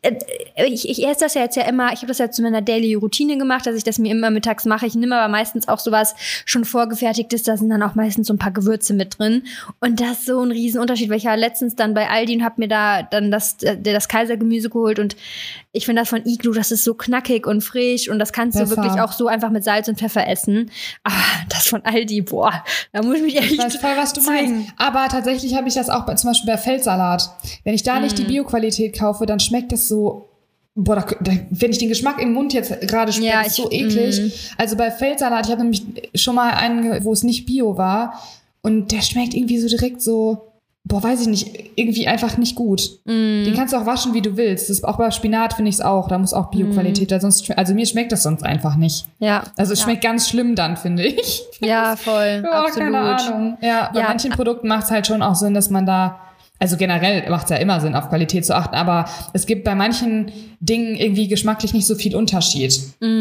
Ich esse das ja jetzt immer, ich habe das ja zu meiner Daily Routine gemacht, dass ich das mir immer mittags mache. Ich nehme aber meistens auch sowas schon vorgefertigtes, da sind dann auch meistens so ein paar Gewürze mit drin. Und das ist so ein Riesenunterschied, weil ich ja letztens dann bei Aldi und habe mir da dann das Kaisergemüse geholt und ich finde das von Iglu, das ist so knackig und frisch und das kannst du wirklich auch so einfach mit Salz und Pfeffer essen. Aber das von Aldi, da muss ich mich echt. Ich weiß voll, was du meinst. Aber tatsächlich habe ich das auch zum Beispiel bei Feldsalat. Wenn ich da nicht die Bio-Qualität kaufe, dann schmeckt das so, wenn ich den Geschmack im Mund jetzt gerade schmecke, ist so eklig. Also bei Feldsalat, ich habe nämlich schon mal einen, wo es nicht Bio war und der schmeckt irgendwie so direkt so, weiß ich nicht, irgendwie einfach nicht gut. Den kannst du auch waschen, wie du willst. Das ist auch bei Spinat finde ich es auch. Da muss auch Bio-Qualität, also mir schmeckt das sonst einfach nicht. Ja. Also es schmeckt ganz schlimm dann, finde ich. Ja, voll. Absolut. Keine Ahnung. Ja, bei manchen Produkten macht es halt schon auch Sinn, dass man da, also generell macht es ja immer Sinn, auf Qualität zu achten, aber es gibt bei manchen Dingen irgendwie geschmacklich nicht so viel Unterschied.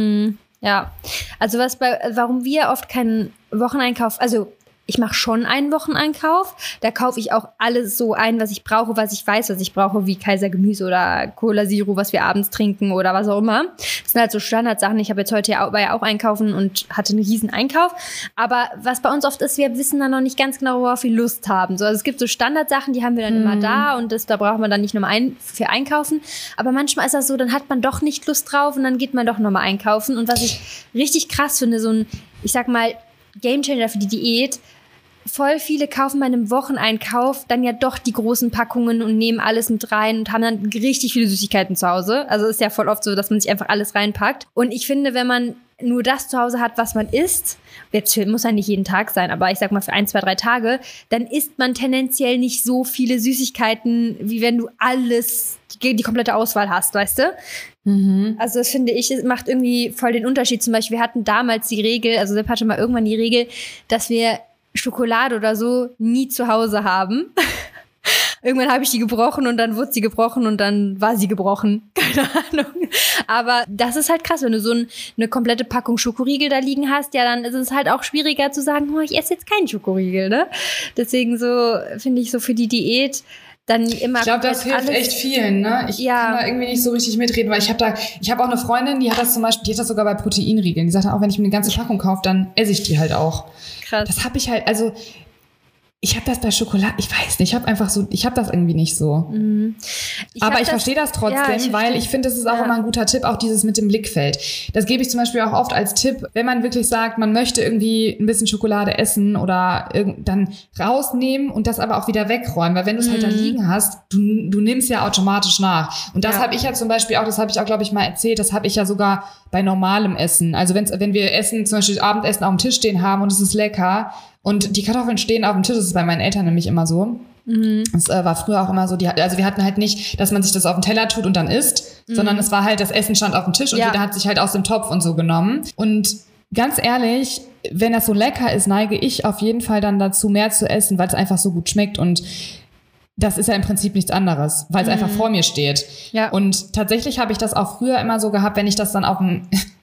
Ja, also warum wir oft keinen Wocheneinkauf, also ich mache schon einen Wocheneinkauf. Da kaufe ich auch alles so ein, was ich brauche, was ich weiß, was ich brauche, wie Kaisergemüse oder Cola Zero, was wir abends trinken oder was auch immer. Das sind halt so Standardsachen. Ich habe jetzt heute war ja auch einkaufen und hatte einen riesen Einkauf. Aber was bei uns oft ist, wir wissen dann noch nicht ganz genau, worauf wir Lust haben. So, also es gibt so Standardsachen, die haben wir dann immer da und da braucht man dann nicht nochmal für einkaufen. Aber manchmal ist das so, dann hat man doch nicht Lust drauf und dann geht man doch nochmal einkaufen. Und was ich richtig krass finde, so ein, ich sag mal, Gamechanger für die Diät, voll viele kaufen bei einem Wocheneinkauf dann ja doch die großen Packungen und nehmen alles mit rein und haben dann richtig viele Süßigkeiten zu Hause. Also ist ja voll oft so, dass man sich einfach alles reinpackt. Und ich finde, wenn man nur das zu Hause hat, was man isst, jetzt muss ja nicht jeden Tag sein, aber ich sag mal für 1, 2, 3 Tage, dann isst man tendenziell nicht so viele Süßigkeiten, wie wenn du die komplette Auswahl hast, weißt du? Also das finde ich, es macht irgendwie voll den Unterschied. Zum Beispiel, wir hatten damals die Regel, also Sepp hatte mal irgendwann die Regel, dass wir Schokolade oder so nie zu Hause haben. Irgendwann habe ich die gebrochen und dann wurde sie gebrochen und dann war sie gebrochen. Keine Ahnung. Aber das ist halt krass, wenn du so eine komplette Packung Schokoriegel da liegen hast, ja, dann ist es halt auch schwieriger zu sagen, ich esse jetzt keinen Schokoriegel, ne? Deswegen so, finde ich, so für die Diät dann immer. Ich glaube, das hilft echt vielen, ne? Ich kann da irgendwie nicht so richtig mitreden, weil ich habe auch eine Freundin, die hat das sogar bei Proteinriegeln. Die sagt auch, wenn ich mir eine ganze Packung kaufe, dann esse ich die halt auch. Krass. Das habe ich halt, also ich habe das bei Schokolade, ich weiß nicht, ich habe das irgendwie nicht so. Aber ich verstehe das trotzdem, weil ich finde, das ist auch immer ein guter Tipp, auch dieses mit dem Blickfeld. Das gebe ich zum Beispiel auch oft als Tipp, wenn man wirklich sagt, man möchte irgendwie ein bisschen Schokolade essen oder dann rausnehmen und das aber auch wieder wegräumen, weil wenn du es halt da liegen hast, du nimmst ja automatisch nach. Und das habe ich ja zum Beispiel auch, das habe ich auch, glaube ich, mal erzählt, das habe ich ja sogar bei normalem Essen. Also wenn wir Essen, zum Beispiel Abendessen auf dem Tisch stehen haben und es ist lecker, und die Kartoffeln stehen auf dem Tisch, das ist bei meinen Eltern nämlich immer so. Das war früher auch immer so, also wir hatten halt nicht, dass man sich das auf den Teller tut und dann isst, sondern es war halt, das Essen stand auf dem Tisch und jeder hat sich halt aus dem Topf und so genommen. Und ganz ehrlich, wenn das so lecker ist, neige ich auf jeden Fall dann dazu, mehr zu essen, weil es einfach so gut schmeckt und das ist ja im Prinzip nichts anderes, weil es einfach vor mir steht. Ja. Und tatsächlich habe ich das auch früher immer so gehabt, wenn ich das dann auf dem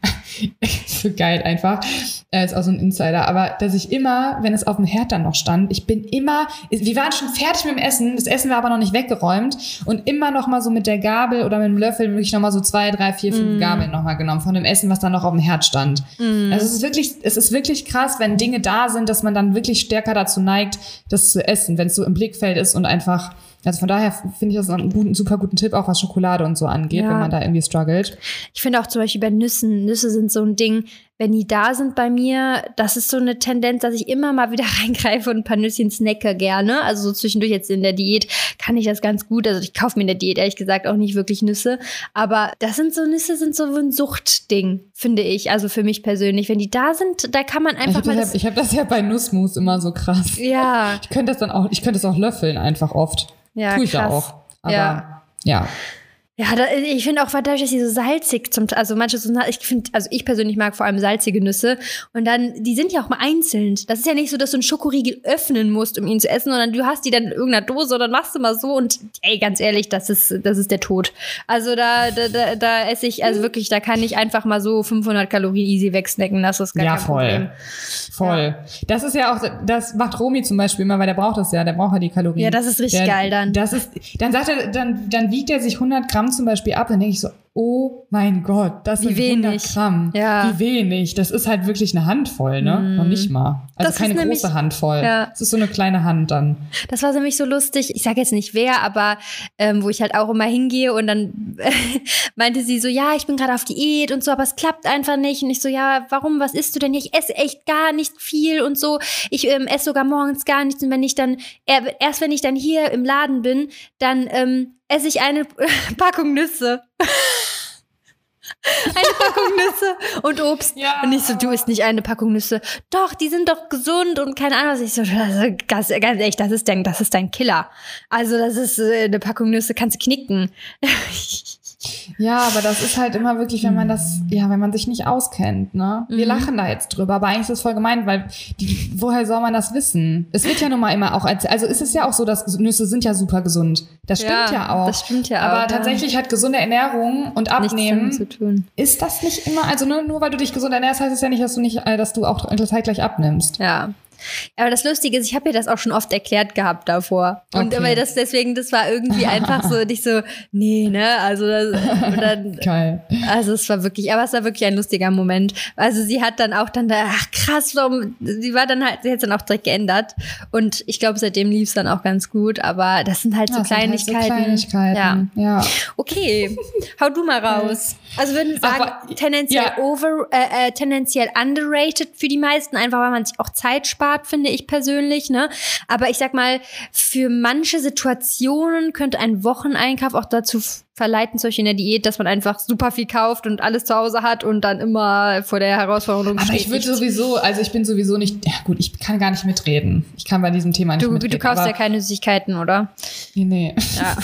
so geil einfach, ist auch so ein Insider, aber dass ich immer, wenn es auf dem Herd dann noch stand, wir waren schon fertig mit dem Essen, das Essen war aber noch nicht weggeräumt und immer noch mal so mit der Gabel oder mit dem Löffel wirklich noch mal so 2, 3, 4, 5 Gabeln noch mal genommen von dem Essen, was dann noch auf dem Herd stand. Also es ist wirklich krass, wenn Dinge da sind, dass man dann wirklich stärker dazu neigt, das zu essen, wenn es so im Blickfeld ist und einfach Also von daher finde ich das einen super guten Tipp, auch was Schokolade und so angeht, wenn man da irgendwie struggelt. Ich finde auch zum Beispiel bei Nüssen. Nüsse sind so ein Ding, wenn die da sind bei mir, das ist so eine Tendenz, dass ich immer mal wieder reingreife und ein paar Nüsschen snacke gerne. Also so zwischendurch jetzt in der Diät kann ich das ganz gut. Also ich kaufe mir in der Diät ehrlich gesagt auch nicht wirklich Nüsse. Aber Nüsse sind so ein Suchtding, finde ich. Also für mich persönlich. Wenn die da sind, da kann man einfach ich habe das ja bei Nussmus immer so krass. Ja. Ich könnte das auch löffeln einfach oft. Ja, tue ich krass. ja auch. Aber ja. Ja, ich finde auch, dadurch, dass die so salzig also manche so, ich persönlich mag vor allem salzige Nüsse und dann, die sind ja auch mal einzeln. Das ist ja nicht so, dass du einen Schokoriegel öffnen musst, um ihn zu essen, sondern du hast die dann in irgendeiner Dose und dann machst du mal so und ey, ganz ehrlich, das ist der Tod. Also da esse ich, also wirklich, da kann ich einfach mal so 500 Kalorien easy wegsnacken, das ist gar kein Problem. Voll. Ja. Das ist ja auch, das macht Romy zum Beispiel immer, weil der braucht die Kalorien. Ja, das ist richtig geil dann. Dann sagt er, dann wiegt er sich 100 Gramm zum Beispiel ab, dann denke ich so, oh mein Gott, das sind 100 Gramm. Ja. Wie wenig. Das ist halt wirklich eine Handvoll, ne? Noch nicht mal. Also das keine große Handvoll. Ja. Das ist so eine kleine Hand dann. Das war nämlich so lustig. Ich sage jetzt nicht wer, aber wo ich halt auch immer hingehe und dann meinte sie so, ja, ich bin gerade auf Diät und so, aber es klappt einfach nicht. Und ich so, ja, warum, was isst du denn? Ich esse echt gar nicht viel und so. Ich esse sogar morgens gar nichts. Und wenn ich dann, erst wenn ich dann hier im Laden bin, dann esse ich eine Packung Nüsse. Eine Packung Nüsse und Obst. Ja. Und ich so, du isst nicht eine Packung Nüsse. Doch, die sind doch gesund und keine Ahnung was. Ich so, ganz ehrlich, das ist dein Killer. Also das ist eine Packung Nüsse, kannst du knicken. Ja, aber das ist halt immer wirklich, wenn man sich nicht auskennt, ne? Wir lachen da jetzt drüber, aber eigentlich ist das voll gemein, weil woher soll man das wissen? Es wird ja nun mal immer auch also ist es ja auch so, dass Nüsse sind ja super gesund. Das stimmt ja auch. Das stimmt ja auch. Aber tatsächlich hat gesunde Ernährung und Abnehmen nichts damit zu tun. Ist das nicht immer, also nur weil du dich gesund ernährst, heißt es ja nicht, dass du auch zeitgleich abnimmst. Ja. Aber das Lustige ist, ich habe ihr das auch schon oft erklärt gehabt davor. Und aber das war irgendwie einfach so, nicht so, nee, ne, also dann, geil. Also es war wirklich ein lustiger Moment. Also sie hat dann auch ach krass, sie hat es dann auch direkt geändert. Und ich glaube, seitdem lief es dann auch ganz gut. Aber das sind halt so Kleinigkeiten. Ja. Okay, hau du mal raus. Also würden wir sagen, tendenziell underrated für die meisten, einfach weil man sich auch Zeit spart, finde ich persönlich, ne? Aber ich sag mal, für manche Situationen könnte ein Wocheneinkauf auch dazu verleiten, zum Beispiel in der Diät, dass man einfach super viel kauft und alles zu Hause hat und dann immer vor der Herausforderung steht. Aber ich bin sowieso nicht, ja gut, ich kann gar nicht mitreden. Ich kann bei diesem Thema nicht mitreden. Du kaufst ja keine Süßigkeiten, oder? Nee. Ja.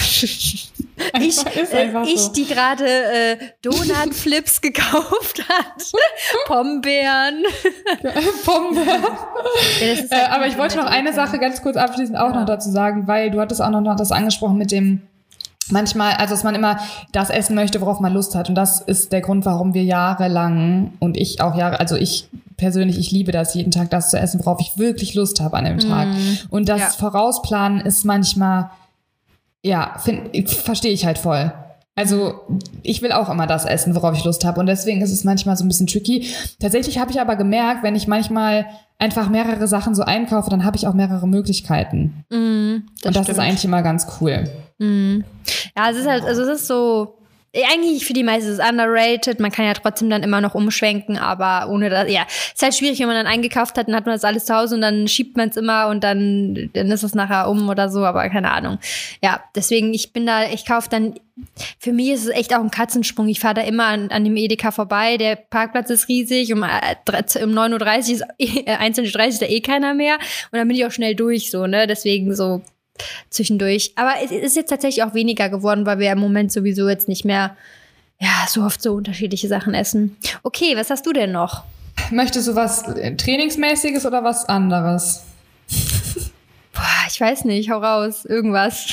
Ich, die gerade Donut-Flips gekauft hat. Pombeeren. Pombeeren. Ja, aber ich wollte noch eine Sache ganz kurz abschließend auch noch dazu sagen, weil du hattest auch noch das angesprochen mit dem manchmal, also dass man immer das essen möchte, worauf man Lust hat. Und das ist der Grund, warum wir jahrelang und ich persönlich, ich liebe das, jeden Tag das zu essen, worauf ich wirklich Lust habe an dem Tag. Und das Vorausplanen ist manchmal, verstehe ich halt voll. Also ich will auch immer das essen, worauf ich Lust habe. Und deswegen ist es manchmal so ein bisschen tricky. Tatsächlich habe ich aber gemerkt, wenn ich manchmal einfach mehrere Sachen so einkaufe, dann habe ich auch mehrere Möglichkeiten. Und das ist eigentlich immer ganz cool. Ja, es ist so, eigentlich für die meisten ist es underrated. Man kann ja trotzdem dann immer noch umschwenken, aber ohne das, ist halt schwierig, wenn man dann eingekauft hat, dann hat man das alles zu Hause und dann schiebt man es immer und dann ist es nachher oder so, aber keine Ahnung. Ja, deswegen, ich kaufe dann, für mich ist es echt auch ein Katzensprung. Ich fahre da immer an dem Edeka vorbei, der Parkplatz ist riesig, um 9:30 Uhr ist 21:30 Uhr ist da keiner mehr und dann bin ich auch schnell durch, so, ne, deswegen so zwischendurch. Aber es ist jetzt tatsächlich auch weniger geworden, weil wir im Moment sowieso jetzt nicht mehr so oft so unterschiedliche Sachen essen. Okay, was hast du denn noch? Möchtest du was Trainingsmäßiges oder was anderes? Ich weiß nicht, hau raus. Irgendwas.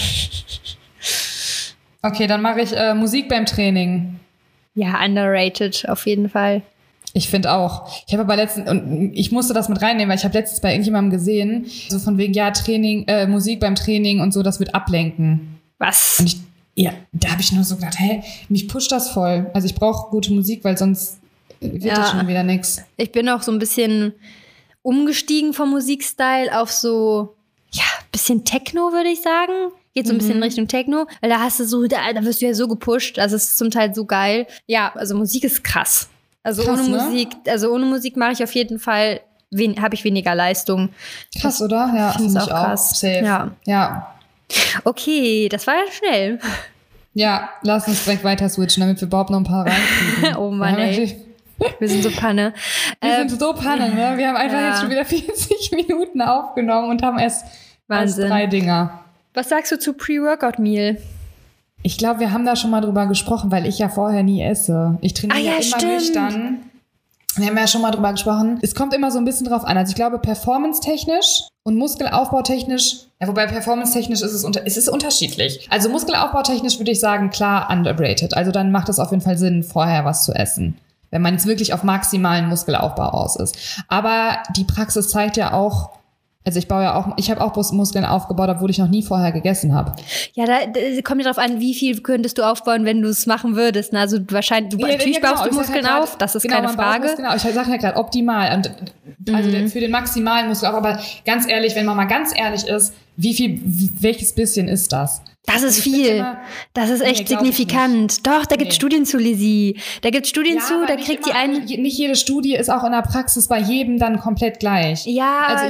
Okay, dann mache ich Musik beim Training. Ja, underrated, auf jeden Fall. Ich finde auch. Ich habe aber letztens, und ich musste das mit reinnehmen, weil ich habe letztens bei irgendjemandem gesehen, so von wegen, Training, Musik beim Training und so, das wird ablenken. Was? Und da habe ich nur so gedacht, mich pusht das voll. Also ich brauche gute Musik, weil sonst wird das schon wieder nix. Ich bin auch so ein bisschen umgestiegen vom Musikstyle auf so, bisschen Techno, würde ich sagen. geht so ein bisschen in Richtung Techno, weil da hast du so, da wirst du ja so gepusht, also es ist zum Teil so geil. Ja, also Musik ist krass. Also krass, ohne Musik mache ich auf jeden Fall, habe ich weniger Leistung. Krass, oder? Ja, finde ich auch krass. Safe. Ja. Okay, das war ja schnell. Ja, lass uns direkt weiter switchen, damit wir überhaupt noch ein paar reinkriegen. Oh Mann, ey. Wir sind so Panne. Wir sind so Panne, ne? Wir haben einfach jetzt schon wieder 40 Minuten aufgenommen und haben erst 3 Dinger. Was sagst du zu Pre-Workout-Meal? Ich glaube, wir haben da schon mal drüber gesprochen, weil ich ja vorher nie esse. Ich trainiere immer nüchtern. Wir haben ja schon mal drüber gesprochen. Es kommt immer so ein bisschen drauf an. Also ich glaube, performance-technisch und muskelaufbautechnisch, ja, wobei performance-technisch ist es unterschiedlich. Also muskelaufbautechnisch würde ich sagen, klar underrated. Also dann macht es auf jeden Fall Sinn, vorher was zu essen, wenn man jetzt wirklich auf maximalen Muskelaufbau aus ist. Aber die Praxis zeigt ja auch, also ich habe auch Muskeln aufgebaut, obwohl ich noch nie vorher gegessen habe. Ja, da kommt ja drauf an, wie viel könntest du aufbauen, wenn du es machen würdest. Also natürlich baust du Muskeln auf, das ist keine Frage. Genau, ich sage ja gerade optimal. Und also für den maximalen Muskelaufbau, aber ganz ehrlich, wenn man mal ganz ehrlich ist, welches bisschen ist das? Das ist viel. Das ist echt signifikant. Doch, da gibt es Studien zu, Lizzie. Da gibt es Studien zu, da kriegt die einen... Nicht jede Studie ist auch in der Praxis bei jedem dann komplett gleich. Ja, also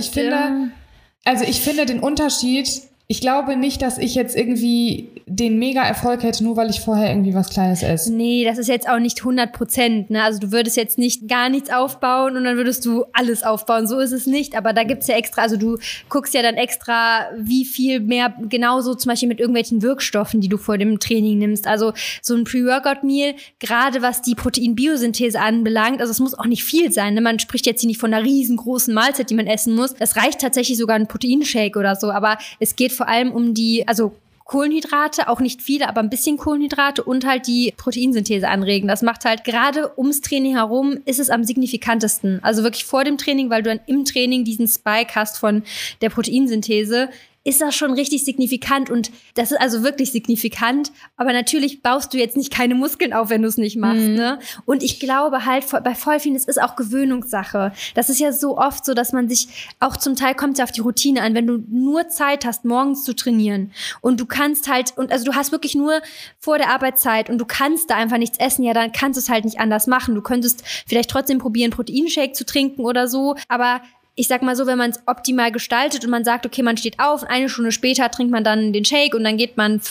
ich finde den Unterschied... Ich glaube nicht, dass ich jetzt irgendwie den Mega-Erfolg hätte, nur weil ich vorher irgendwie was Kleines esse. Nee, das ist jetzt auch nicht 100%, ne? Also du würdest jetzt nicht gar nichts aufbauen und dann würdest du alles aufbauen. So ist es nicht. Aber da gibt's ja extra, also du guckst ja dann extra, wie viel mehr, genauso zum Beispiel mit irgendwelchen Wirkstoffen, die du vor dem Training nimmst. Also so ein Pre-Workout-Meal, gerade was die Proteinbiosynthese anbelangt, also es muss auch nicht viel sein, ne? Man spricht jetzt hier nicht von einer riesengroßen Mahlzeit, die man essen muss. Es reicht tatsächlich sogar ein Proteinshake oder so, aber es geht vor allem um also Kohlenhydrate, auch nicht viele, aber ein bisschen Kohlenhydrate und halt die Proteinsynthese anregen. Das macht halt gerade ums Training herum, ist es am signifikantesten. Also wirklich vor dem Training, weil du dann im Training diesen Spike hast von der Proteinsynthese, ist das schon richtig signifikant und das ist also wirklich signifikant, aber natürlich baust du jetzt nicht keine Muskeln auf, wenn du es nicht machst, ne? Und ich glaube halt, bei voll vielen, es ist auch Gewöhnungssache. Das ist ja so oft so, dass man sich, auch zum Teil kommt es ja auf die Routine an, wenn du nur Zeit hast, morgens zu trainieren und du kannst halt, und also du hast wirklich nur vor der Arbeitszeit und du kannst da einfach nichts essen, ja, dann kannst du es halt nicht anders machen. Du könntest vielleicht trotzdem probieren, Proteinshake zu trinken oder so, aber ich sag mal so, wenn man es optimal gestaltet und man sagt, okay, man steht auf, 1 Stunde später trinkt man dann den Shake und dann geht man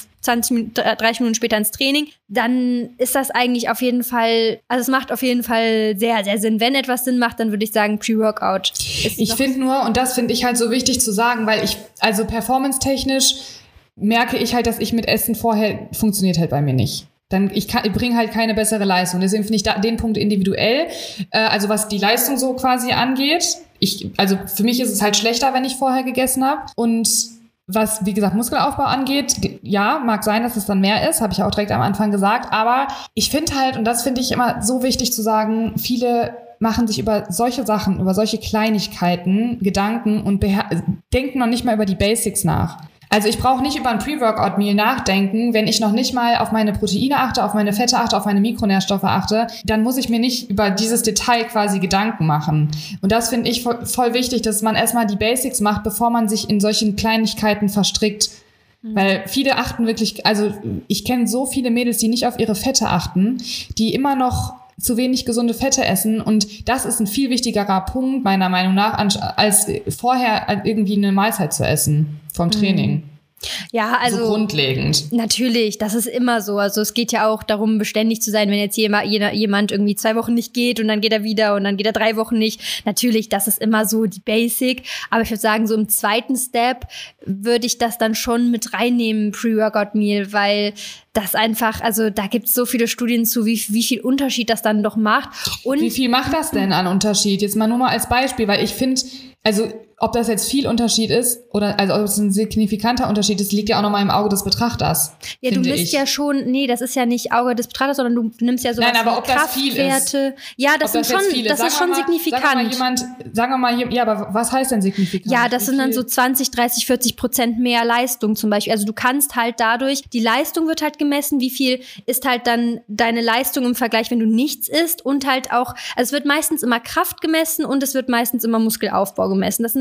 30 Minuten später ins Training, dann ist das eigentlich auf jeden Fall, also es macht auf jeden Fall sehr, sehr Sinn. Wenn etwas Sinn macht, dann würde ich sagen Pre-Workout. Ich finde nur, und das finde ich halt so wichtig zu sagen, weil also performance-technisch merke ich halt, dass ich mit Essen vorher funktioniert halt bei mir nicht. Ich bringe halt keine bessere Leistung. Deswegen finde ich den Punkt individuell, also was die Leistung so quasi angeht. Also für mich ist es halt schlechter, wenn ich vorher gegessen habe. Und was, wie gesagt, Muskelaufbau angeht, ja, mag sein, dass es dann mehr ist, habe ich auch direkt am Anfang gesagt. Aber ich finde halt, und das finde ich immer so wichtig zu sagen, viele machen sich über solche Sachen, über solche Kleinigkeiten Gedanken und denken noch nicht mal über die Basics nach. Also ich brauche nicht über ein Pre-Workout-Meal nachdenken, wenn ich noch nicht mal auf meine Proteine achte, auf meine Fette achte, auf meine Mikronährstoffe achte, dann muss ich mir nicht über dieses Detail quasi Gedanken machen. Und das finde ich voll wichtig, dass man erstmal die Basics macht, bevor man sich in solchen Kleinigkeiten verstrickt. Weil viele achten wirklich, also ich kenne so viele Mädels, die nicht auf ihre Fette achten, die immer noch zu wenig gesunde Fette essen und das ist ein viel wichtigerer Punkt meiner Meinung nach, als vorher irgendwie eine Mahlzeit zu essen vom Training. Ja, also so grundlegend. Natürlich, das ist immer so. Also es geht ja auch darum, beständig zu sein, wenn jetzt jemand irgendwie 2 Wochen nicht geht und dann geht er wieder und dann geht er 3 Wochen nicht. Natürlich, das ist immer so die Basic. Aber ich würde sagen, so im zweiten Step würde ich das dann schon mit reinnehmen, Pre-Workout-Meal, weil das einfach, also da gibt es so viele Studien zu, wie viel Unterschied das dann doch macht. Und wie viel macht das denn an Unterschied? Jetzt mal nur mal als Beispiel, weil ich finde, also ob das jetzt viel Unterschied ist oder also ob es ein signifikanter Unterschied ist, liegt ja auch nochmal im Auge des Betrachters. Ja, du misst ja schon, nee, das ist ja nicht Auge des Betrachters, sondern du nimmst ja sowas wie Kraftwerte. Ja, das ist schon signifikant. Sagen wir mal, ja, aber was heißt denn signifikant? Ja, das sind dann so 20, 30, 40% mehr Leistung zum Beispiel. Also du kannst halt dadurch, die Leistung wird halt gemessen, wie viel ist halt dann deine Leistung im Vergleich, wenn du nichts isst und halt auch, also es wird meistens immer Kraft gemessen und es wird meistens immer Muskelaufbau gemessen. Das sind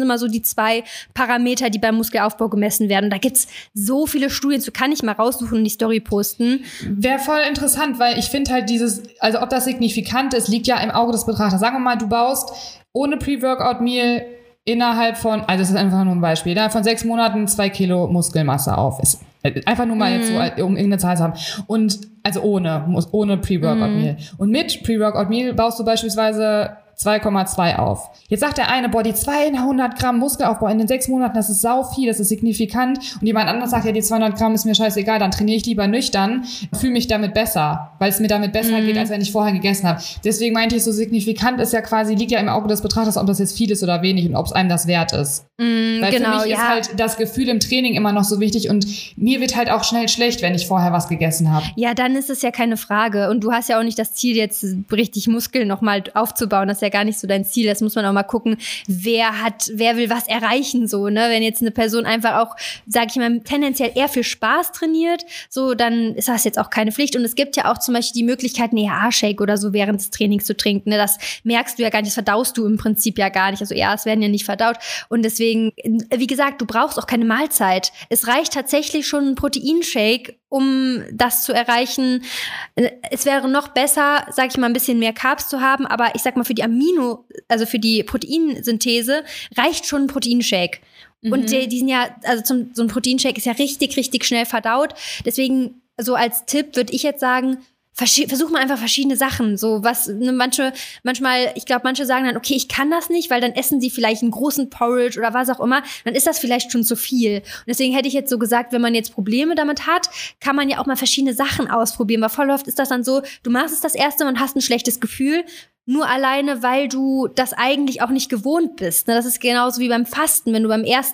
immer so die 2 Parameter, die beim Muskelaufbau gemessen werden. Und da gibt's so viele Studien, so kann ich mal raussuchen und die Story posten. Wäre voll interessant, weil ich finde halt also ob das signifikant ist, liegt ja im Auge des Betrachters. Sagen wir mal, du baust ohne Pre-Workout-Meal innerhalb von, also das ist einfach nur ein Beispiel, innerhalb von 6 Monaten 2 Kilo Muskelmasse auf. Ist einfach nur mal jetzt so, um irgendeine Zahl zu haben. Und also ohne Pre-Workout-Meal. Und mit Pre-Workout-Meal baust du beispielsweise 2,2 auf. Jetzt sagt der eine, die 200 Gramm Muskelaufbau in den 6 Monaten, das ist sau viel, das ist signifikant. Und jemand anderes sagt, ja, die 200 Gramm ist mir scheißegal, dann trainiere ich lieber nüchtern, fühle mich damit besser, weil es mir damit besser geht, als wenn ich vorher gegessen habe. Deswegen meinte ich, so signifikant ist ja quasi, liegt ja im Auge des Betrachters, ob das jetzt viel ist oder wenig und ob es einem das wert ist. Weil genau, für mich ist halt das Gefühl im Training immer noch so wichtig und mir wird halt auch schnell schlecht, wenn ich vorher was gegessen habe. Ja, dann ist es ja keine Frage. Und du hast ja auch nicht das Ziel, jetzt richtig Muskeln nochmal aufzubauen. Das ist ja gar nicht so dein Ziel. Das muss man auch mal gucken, wer will was erreichen, so, ne? Wenn jetzt eine Person einfach auch, sag ich mal, tendenziell eher für Spaß trainiert, so, dann ist das jetzt auch keine Pflicht. Und es gibt ja auch zum Beispiel die Möglichkeit, einen ERA-Shake oder so während des Trainings zu trinken, ne? Das merkst du ja gar nicht, das verdaust du im Prinzip ja gar nicht. Also ERAs werden ja nicht verdaut. Und deswegen, wie gesagt, du brauchst auch keine Mahlzeit. Es reicht tatsächlich schon ein Proteinshake, um das zu erreichen. Es wäre noch besser, sag ich mal, ein bisschen mehr Carbs zu haben, aber ich sag mal, für die Proteinsynthese reicht schon ein Proteinshake. Und die sind ja, also so ein Proteinshake ist ja richtig, richtig schnell verdaut. Deswegen, so als Tipp würde ich jetzt sagen, versuch mal einfach verschiedene Sachen. So was, ne, ich glaube, manche sagen dann, okay, ich kann das nicht, weil dann essen sie vielleicht einen großen Porridge oder was auch immer. Dann ist das vielleicht schon zu viel. Und deswegen hätte ich jetzt so gesagt, wenn man jetzt Probleme damit hat, kann man ja auch mal verschiedene Sachen ausprobieren. Weil voll oft ist das dann so, du machst es das erste Mal und hast ein schlechtes Gefühl. Nur alleine, weil du das eigentlich auch nicht gewohnt bist. Das ist genauso wie beim Fasten. Wenn du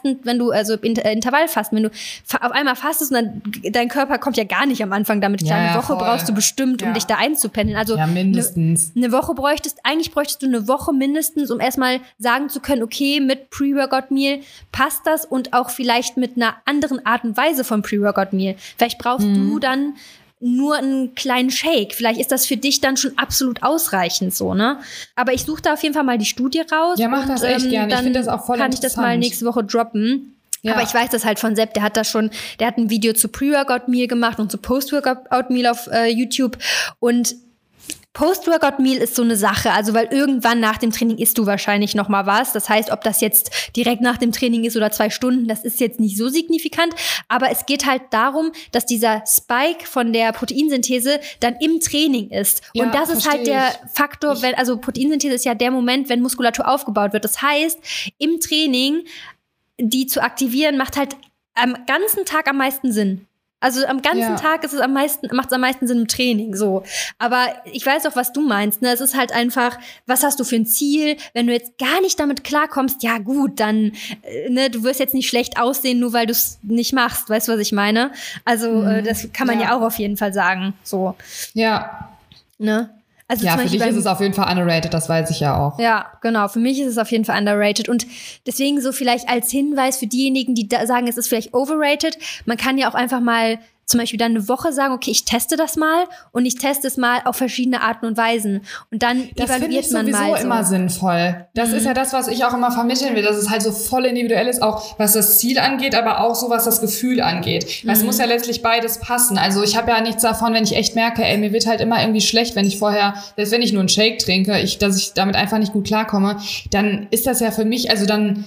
Intervallfasten, wenn du auf einmal fastest und dann dein Körper kommt ja gar nicht am Anfang damit klar. Eine Woche brauchst du bestimmt, um dich da einzupendeln. Also mindestens. Eine Woche bräuchtest du eine Woche mindestens, um erstmal sagen zu können, okay, mit Pre-Workout-Meal passt das und auch vielleicht mit einer anderen Art und Weise von Pre-Workout-Meal. Vielleicht brauchst du dann nur einen kleinen Shake. Vielleicht ist das für dich dann schon absolut ausreichend so, ne? Aber ich suche da auf jeden Fall mal die Studie raus. Ja, mach das echt gerne. Ich finde das auch voll interessant. Kann ich das mal nächste Woche droppen. Ja. Aber ich weiß das halt von Sepp, der hat ein Video zu Pre-Workout-Meal gemacht und zu Post-Workout-Meal auf YouTube. Und Post-Workout-Meal ist so eine Sache, also weil irgendwann nach dem Training isst du wahrscheinlich noch mal was. Das heißt, ob das jetzt direkt nach dem Training ist oder 2 Stunden, das ist jetzt nicht so signifikant. Aber es geht halt darum, dass dieser Spike von der Proteinsynthese dann im Training ist. Ja, und das ist halt der Faktor, also Proteinsynthese ist ja der Moment, wenn Muskulatur aufgebaut wird. Das heißt, im Training die zu aktivieren, macht halt am ganzen Tag am meisten Sinn. Also am ganzen Tag macht es am meisten Sinn im Training, so. Aber ich weiß auch, was du meinst, ne? Es ist halt einfach, was hast du für ein Ziel? Wenn du jetzt gar nicht damit klarkommst, ja gut, dann, ne, du wirst jetzt nicht schlecht aussehen, nur weil du es nicht machst. Weißt du, was ich meine? Also, das kann man ja auch auf jeden Fall sagen, so. Ja. Ne? Also ja, für dich ist es auf jeden Fall underrated, das weiß ich ja auch. Ja, genau, für mich ist es auf jeden Fall underrated und deswegen so vielleicht als Hinweis für diejenigen, die da sagen, es ist vielleicht overrated, man kann ja auch einfach mal zum Beispiel dann eine Woche sagen, okay, ich teste das mal und ich teste es mal auf verschiedene Arten und Weisen. Und dann evaluiert man mal. Das finde ich sowieso immer sinnvoll. Das ist ja das, was ich auch immer vermitteln will, dass es halt so voll individuell ist, auch was das Ziel angeht, aber auch so, was das Gefühl angeht. Es muss ja letztlich beides passen. Also ich habe ja nichts davon, wenn ich echt merke, mir wird halt immer irgendwie schlecht, wenn ich vorher, selbst wenn ich nur einen Shake trinke, dass ich damit einfach nicht gut klarkomme, dann ist das ja für mich, also dann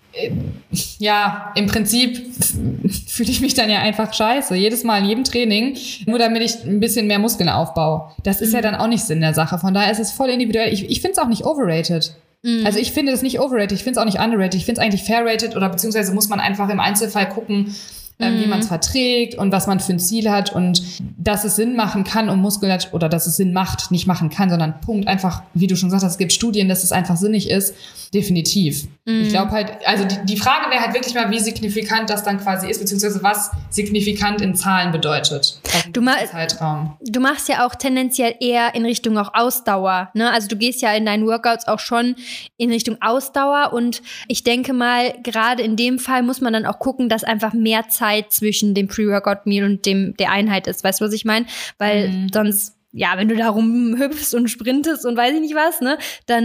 ja, im Prinzip fühle ich mich dann ja einfach scheiße. Jedes Mal in jedem Training, nur damit ich ein bisschen mehr Muskeln aufbaue. Das ist ja dann auch nicht Sinn der Sache. Von daher ist es voll individuell. Ich finde es auch nicht overrated. Also ich finde es nicht overrated, ich finde es auch nicht underrated. Ich finde es eigentlich fairrated oder beziehungsweise muss man einfach im Einzelfall gucken, wie man es verträgt und was man für ein Ziel hat und dass es Sinn machen kann, um Muskulatur, oder dass es Sinn macht, nicht machen kann, sondern Punkt, einfach, wie du schon gesagt hast, es gibt Studien, dass es einfach sinnig ist, definitiv. Ich glaube halt, also die Frage wäre halt wirklich mal, wie signifikant das dann quasi ist, beziehungsweise was signifikant in Zahlen bedeutet. Du machst ja auch tendenziell eher in Richtung auch Ausdauer, ne? Also du gehst ja in deinen Workouts auch schon in Richtung Ausdauer und ich denke mal, gerade in dem Fall muss man dann auch gucken, dass einfach mehr Zeit zwischen dem Pre-Workout-Meal und der Einheit ist. Weißt du, was ich meine? Weil sonst, ja, wenn du da rumhüpfst und sprintest und weiß ich nicht was, ne, dann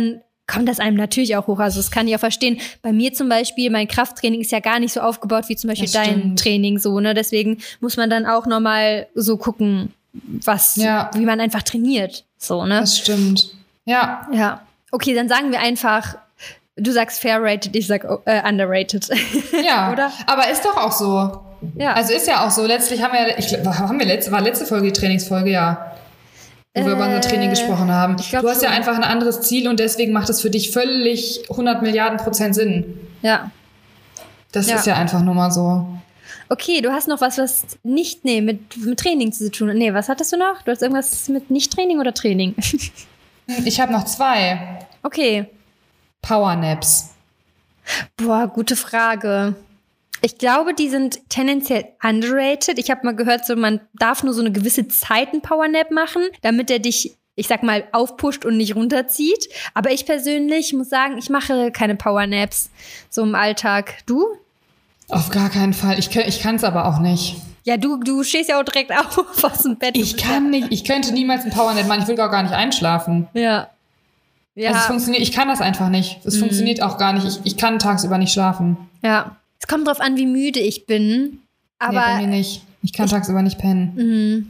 kommt das einem natürlich auch hoch. Also das kann ich auch verstehen. Bei mir zum Beispiel, mein Krafttraining ist ja gar nicht so aufgebaut wie zum Beispiel dein Training so, ne? Deswegen muss man dann auch nochmal so gucken, wie man einfach trainiert. So, ne? Das stimmt. Ja. Ja. Okay, dann sagen wir einfach, du sagst fair rated, ich sag underrated. Ja, oder? Aber ist doch auch so. Ja. Also ist ja auch so. Letztlich war letzte Folge die Trainingsfolge, ja. Wo wir über unser Training gesprochen haben. Du hast ja einfach ein anderes Ziel und deswegen macht es für dich völlig 100 Milliarden % Sinn. Ja. Das ist ja einfach nur mal so. Okay, du hast noch was nicht, mit Training zu tun. Nee, was hattest du noch? Du hast irgendwas mit Nicht-Training oder Training? Ich habe noch 2. Okay. Powernaps. Boah, gute Frage. Ich glaube, die sind tendenziell underrated. Ich habe mal gehört, so man darf nur so eine gewisse Zeit einen Powernap machen, damit er dich, ich sag mal, aufpusht und nicht runterzieht. Aber ich persönlich muss sagen, ich mache keine Powernaps so im Alltag. Du? Auf gar keinen Fall. Ich kann es aber auch nicht. Ja, du stehst ja auch direkt auf aus dem Bett. Ich kann nicht. Ich könnte niemals einen Powernap machen. Ich will gar nicht einschlafen. Ja. Also es funktioniert. Ich kann das einfach nicht. Es funktioniert auch gar nicht. Ich kann tagsüber nicht schlafen. Ja. Es kommt drauf an, wie müde ich bin. Aber nee, bei mir nicht. Ich kann tagsüber nicht pennen.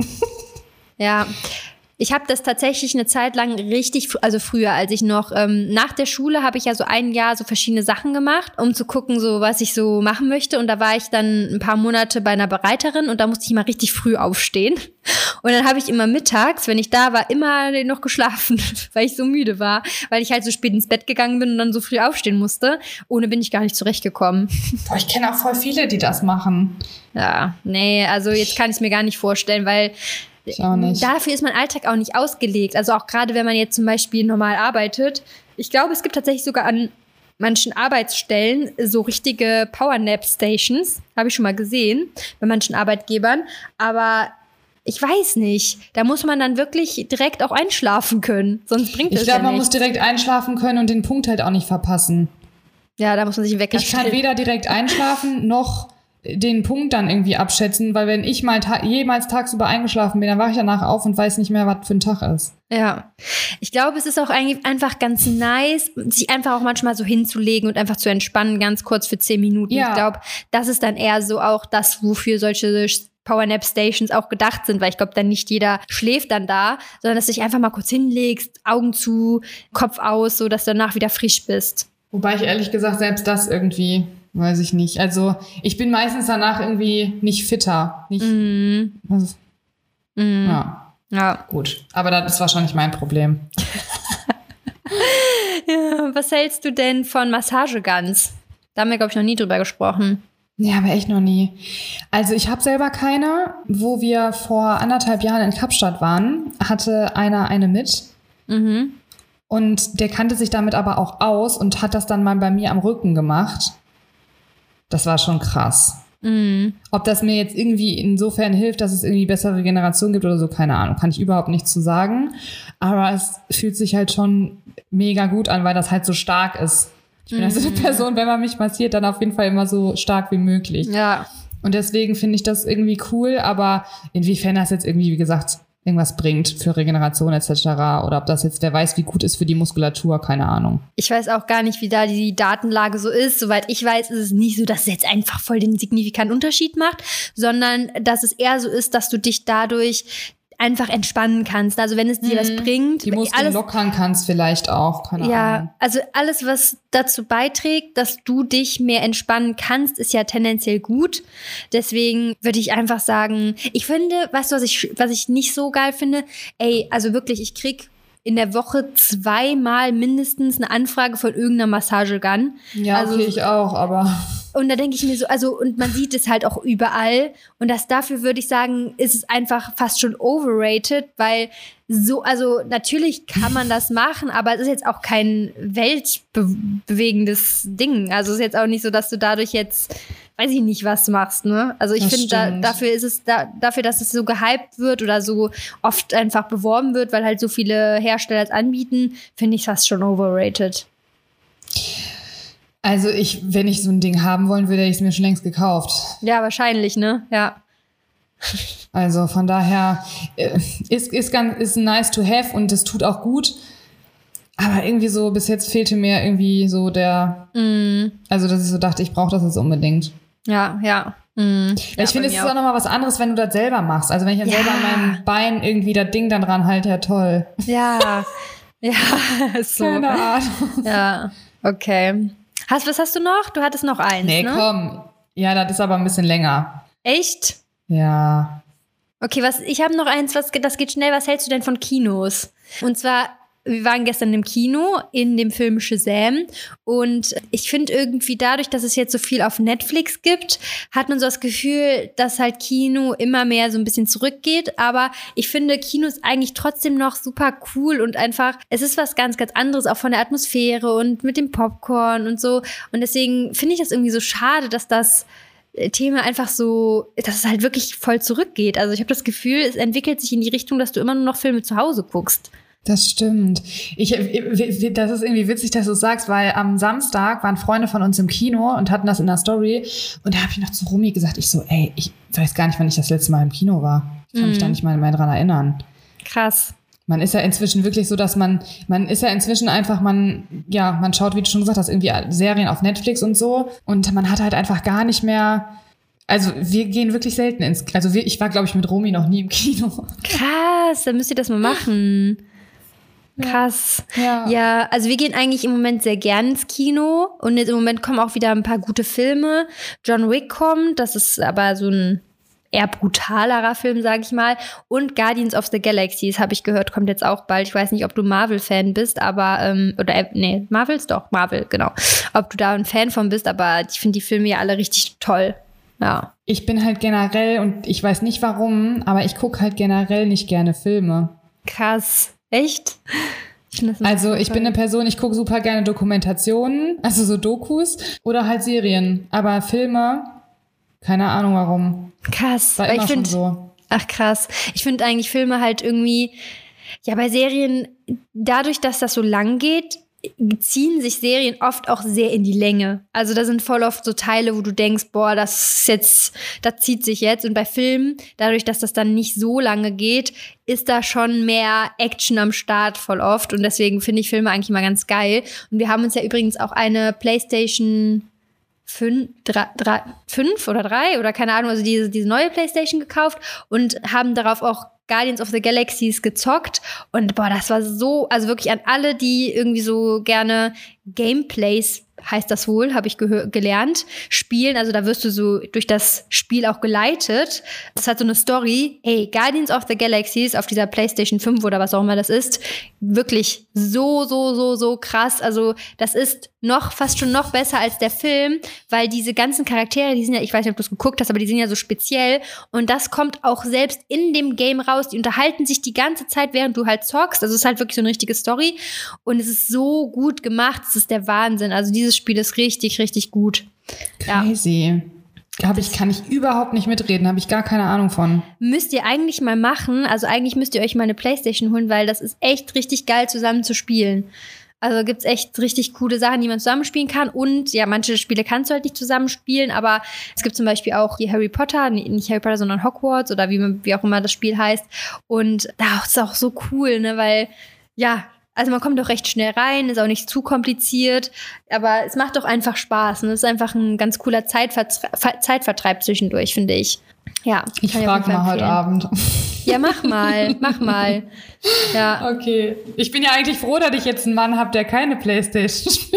Ja. Ich habe das tatsächlich eine Zeit lang also früher, als ich noch, nach der Schule habe ich ja so ein Jahr so verschiedene Sachen gemacht, um zu gucken, so was ich so machen möchte. Und da war ich dann ein paar Monate bei einer Bereiterin und da musste ich immer richtig früh aufstehen. Und dann habe ich immer mittags, wenn ich da war, immer noch geschlafen, weil ich so müde war, weil ich halt so spät ins Bett gegangen bin und dann so früh aufstehen musste. Ohne bin ich gar nicht zurechtgekommen. Boah, ich kenne auch voll viele, die das machen. Ja, nee, also jetzt kann ich es mir gar nicht vorstellen, weil ich auch nicht. Dafür ist mein Alltag auch nicht ausgelegt. Also auch gerade, wenn man jetzt zum Beispiel normal arbeitet. Ich glaube, es gibt tatsächlich sogar an manchen Arbeitsstellen so richtige Powernap-Stations. Habe ich schon mal gesehen, bei manchen Arbeitgebern. Aber ich weiß nicht. Da muss man dann wirklich direkt auch einschlafen können. Sonst bringt es ja nichts. Ich glaube, man muss direkt einschlafen können und den Punkt halt auch nicht verpassen. Ja, da muss man sich Wecker stellen. Ich kann weder direkt einschlafen, noch den Punkt dann irgendwie abschätzen, weil wenn ich mal jemals tagsüber eingeschlafen bin, dann wache ich danach auf und weiß nicht mehr, was für ein Tag ist. Ja, ich glaube, es ist auch eigentlich einfach ganz nice, sich einfach auch manchmal so hinzulegen und einfach zu entspannen, ganz kurz für 10 Minuten. Ja. Ich glaube, das ist dann eher so auch das, wofür solche Powernap-Stations auch gedacht sind, weil ich glaube, dann nicht jeder schläft dann da, sondern dass du dich einfach mal kurz hinlegst, Augen zu, Kopf aus, so dass du danach wieder frisch bist. Wobei ich ehrlich gesagt selbst das irgendwie, weiß ich nicht. Also ich bin meistens danach irgendwie nicht fitter. Ja, gut. Aber das ist wahrscheinlich mein Problem. Ja, was hältst du denn von Massageguns? Da haben wir, glaube ich, noch nie drüber gesprochen. Ja, aber echt noch nie. Also ich habe selber keine. Wo wir vor 1,5 Jahren in Kapstadt waren, hatte einer eine mit. Und der kannte sich damit aber auch aus und hat das dann mal bei mir am Rücken gemacht. Das war schon krass. Ob das mir jetzt irgendwie insofern hilft, dass es irgendwie bessere Regeneration gibt oder so, keine Ahnung. Kann ich überhaupt nichts zu sagen. Aber es fühlt sich halt schon mega gut an, weil das halt so stark ist. Ich bin also eine Person, wenn man mich massiert, dann auf jeden Fall immer so stark wie möglich. Ja. Und deswegen finde ich das irgendwie cool, aber inwiefern das jetzt irgendwie, wie gesagt, irgendwas bringt für Regeneration etc. oder ob das jetzt, wer weiß, wie gut ist für die Muskulatur, keine Ahnung. Ich weiß auch gar nicht, wie da die Datenlage so ist. Soweit ich weiß, ist es nicht so, dass es jetzt einfach voll den signifikanten Unterschied macht, sondern dass es eher so ist, dass du dich dadurch einfach entspannen kannst. Also wenn es dir was bringt. Die Muskeln lockern kannst vielleicht auch, keine Ahnung. Ja, also alles, was dazu beiträgt, dass du dich mehr entspannen kannst, ist ja tendenziell gut. Deswegen würde ich einfach sagen, ich finde, weißt du, was ich nicht so geil finde? Also wirklich, ich krieg in der Woche 2-mal mindestens eine Anfrage von irgendeiner Massagegun. Ja, also, okay, ich auch, aber... Und da denke ich mir so, und man sieht es halt auch überall. Und dafür würde ich sagen, ist es einfach fast schon overrated, weil also natürlich kann man das machen, aber es ist jetzt auch kein weltbewegendes Ding. Also es ist jetzt auch nicht so, dass du dadurch jetzt, weiß ich nicht, was machst, ne? Also ich finde, dafür, dass es so gehypt wird oder so oft einfach beworben wird, weil halt so viele Hersteller es anbieten, finde ich fast schon overrated. Also wenn ich so ein Ding haben wollen würde, hätte ich es mir schon längst gekauft. Ja, wahrscheinlich, ne? Ja. Also von daher ist nice to have und es tut auch gut. Aber irgendwie so, bis jetzt fehlte mir irgendwie so also dass ich so dachte, ich brauche das jetzt unbedingt. Ja. Ich finde, es ist auch nochmal was anderes, wenn du das selber machst. Also wenn ich dann selber an meinem Bein irgendwie das Ding dann dran halte, ja toll. Ja, so. Keine Ahnung. Ja, okay. Was hast du noch? Du hattest noch eins, nee, ne? Komm. Ja, das ist aber ein bisschen länger. Echt? Ja. Okay, ich habe noch eins, das geht schnell. Was hältst du denn von Kinos? Und zwar, wir waren gestern im Kino in dem Film Shazam und ich finde irgendwie dadurch, dass es jetzt so viel auf Netflix gibt, hat man so das Gefühl, dass halt Kino immer mehr so ein bisschen zurückgeht, aber ich finde Kino ist eigentlich trotzdem noch super cool und einfach, es ist was ganz, ganz anderes, auch von der Atmosphäre und mit dem Popcorn und so und deswegen finde ich das irgendwie so schade, dass das Thema einfach so, dass es halt wirklich voll zurückgeht. Also ich habe das Gefühl, es entwickelt sich in die Richtung, dass du immer nur noch Filme zu Hause guckst. Das stimmt. Das ist irgendwie witzig, dass du es sagst, weil am Samstag waren Freunde von uns im Kino und hatten das in der Story. Und da habe ich noch zu Rumi gesagt, ich weiß gar nicht, wann ich das letzte Mal im Kino war. Ich kann mich da nicht mal mehr dran erinnern. Krass. Man ist ja inzwischen wirklich so, dass man ist ja inzwischen einfach, man schaut, wie du schon gesagt hast, irgendwie Serien auf Netflix und so. Und man hat halt einfach gar nicht mehr. Also wir gehen wirklich selten ich war, glaube ich, mit Romy noch nie im Kino. Krass, dann müsst ihr das mal machen. Krass. Ja, also wir gehen eigentlich im Moment sehr gern ins Kino und jetzt im Moment kommen auch wieder ein paar gute Filme. John Wick kommt, das ist aber so ein eher brutalerer Film, sage ich mal. Und Guardians of the Galaxy, das habe ich gehört, kommt jetzt auch bald. Ich weiß nicht, ob du Marvel-Fan bist, aber, Marvel, genau. Ob du da ein Fan von bist, aber ich finde die Filme ja alle richtig toll. Ja. Ich bin halt generell, und ich weiß nicht warum, aber ich gucke halt generell nicht gerne Filme. Krass. Echt? Ich bin eine Person, ich gucke super gerne Dokumentationen, also so Dokus oder halt Serien. Aber Filme, keine Ahnung warum. Krass. War immer schon so. Ach krass. Ich finde eigentlich Filme halt irgendwie, ja bei Serien, dadurch, dass das so lang geht, ziehen sich Serien oft auch sehr in die Länge. Also da sind voll oft so Teile, wo du denkst, boah, das zieht sich jetzt. Und bei Filmen, dadurch, dass das dann nicht so lange geht, ist da schon mehr Action am Start voll oft. Und deswegen finde ich Filme eigentlich mal ganz geil. Und wir haben uns ja übrigens auch eine PlayStation 5 oder 3 oder keine Ahnung, also diese neue PlayStation gekauft und haben darauf auch Guardians of the Galaxies gezockt und boah, das war so, also wirklich an alle, die irgendwie so gerne Gameplays, heißt das wohl, habe ich gelernt, spielen, also da wirst du so durch das Spiel auch geleitet. Das hat so eine Story, hey, Guardians of the Galaxies auf dieser PlayStation 5 oder was auch immer das ist, wirklich so krass, also das ist fast schon noch besser als der Film, weil diese ganzen Charaktere, die sind ja, ich weiß nicht, ob du es geguckt hast, aber die sind ja so speziell und das kommt auch selbst in dem Game raus, die unterhalten sich die ganze Zeit, während du halt zockst, also es ist halt wirklich so eine richtige Story und es ist so gut gemacht, es ist der Wahnsinn, also dieses Spiel ist richtig, richtig gut. Crazy. Ja. Kann ich überhaupt nicht mitreden, habe ich gar keine Ahnung von. Müsst ihr eigentlich mal machen, also eigentlich müsst ihr euch mal eine PlayStation holen, weil das ist echt richtig geil zusammen zu spielen. Also gibt's echt richtig coole Sachen, die man zusammenspielen kann. Und ja, manche Spiele kannst du halt nicht zusammenspielen, aber es gibt zum Beispiel auch hier Harry Potter, nicht Harry Potter, sondern Hogwarts oder wie auch immer das Spiel heißt. Und da ist es auch so cool, ne, weil, ja, also man kommt doch recht schnell rein, ist auch nicht zu kompliziert, aber es macht doch einfach Spaß. Ne? Es ist einfach ein ganz cooler Zeitvertreib zwischendurch, finde ich. Ja, ich frage mal heute Abend. Ja, mach mal. Ja. Okay. Ich bin ja eigentlich froh, dass ich jetzt einen Mann habe, der keine PlayStation spielt.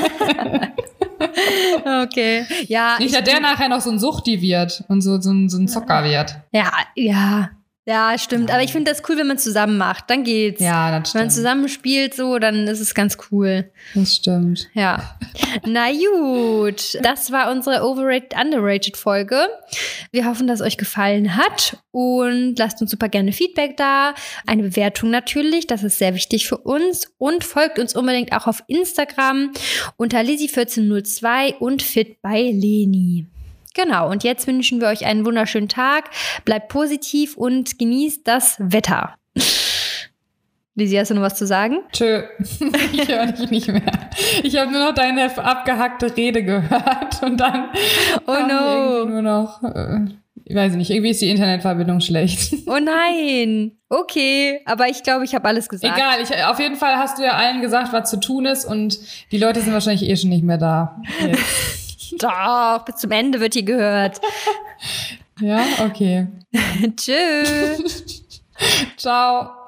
Okay. Ja. Nicht, dass der nachher noch so ein Suchti wird und so ein Zocker wird. Ja, stimmt. Aber ich finde das cool, wenn man zusammen macht. Dann geht's. Ja, das stimmt. Wenn man zusammen spielt, so, dann ist es ganz cool. Das stimmt. Ja. Na gut. Das war unsere Overrated-Underrated-Folge. Wir hoffen, dass es euch gefallen hat. Und lasst uns super gerne Feedback da. Eine Bewertung natürlich. Das ist sehr wichtig für uns. Und folgt uns unbedingt auch auf Instagram unter Lizzy1402 und Fit by Leni. Genau, und jetzt wünschen wir euch einen wunderschönen Tag. Bleibt positiv und genießt das Wetter. Lizzy, hast du noch was zu sagen? Tschö, ich höre dich nicht mehr. Ich habe nur noch deine abgehackte Rede gehört und dann irgendwie nur noch Ich weiß nicht, irgendwie ist die Internetverbindung schlecht. Oh nein. Okay, aber ich glaube, ich habe alles gesagt. Egal, auf jeden Fall hast du ja allen gesagt, was zu tun ist und die Leute sind wahrscheinlich eh schon nicht mehr da. Doch, bis zum Ende wird hier gehört. Ja, okay. Tschüss. Ciao.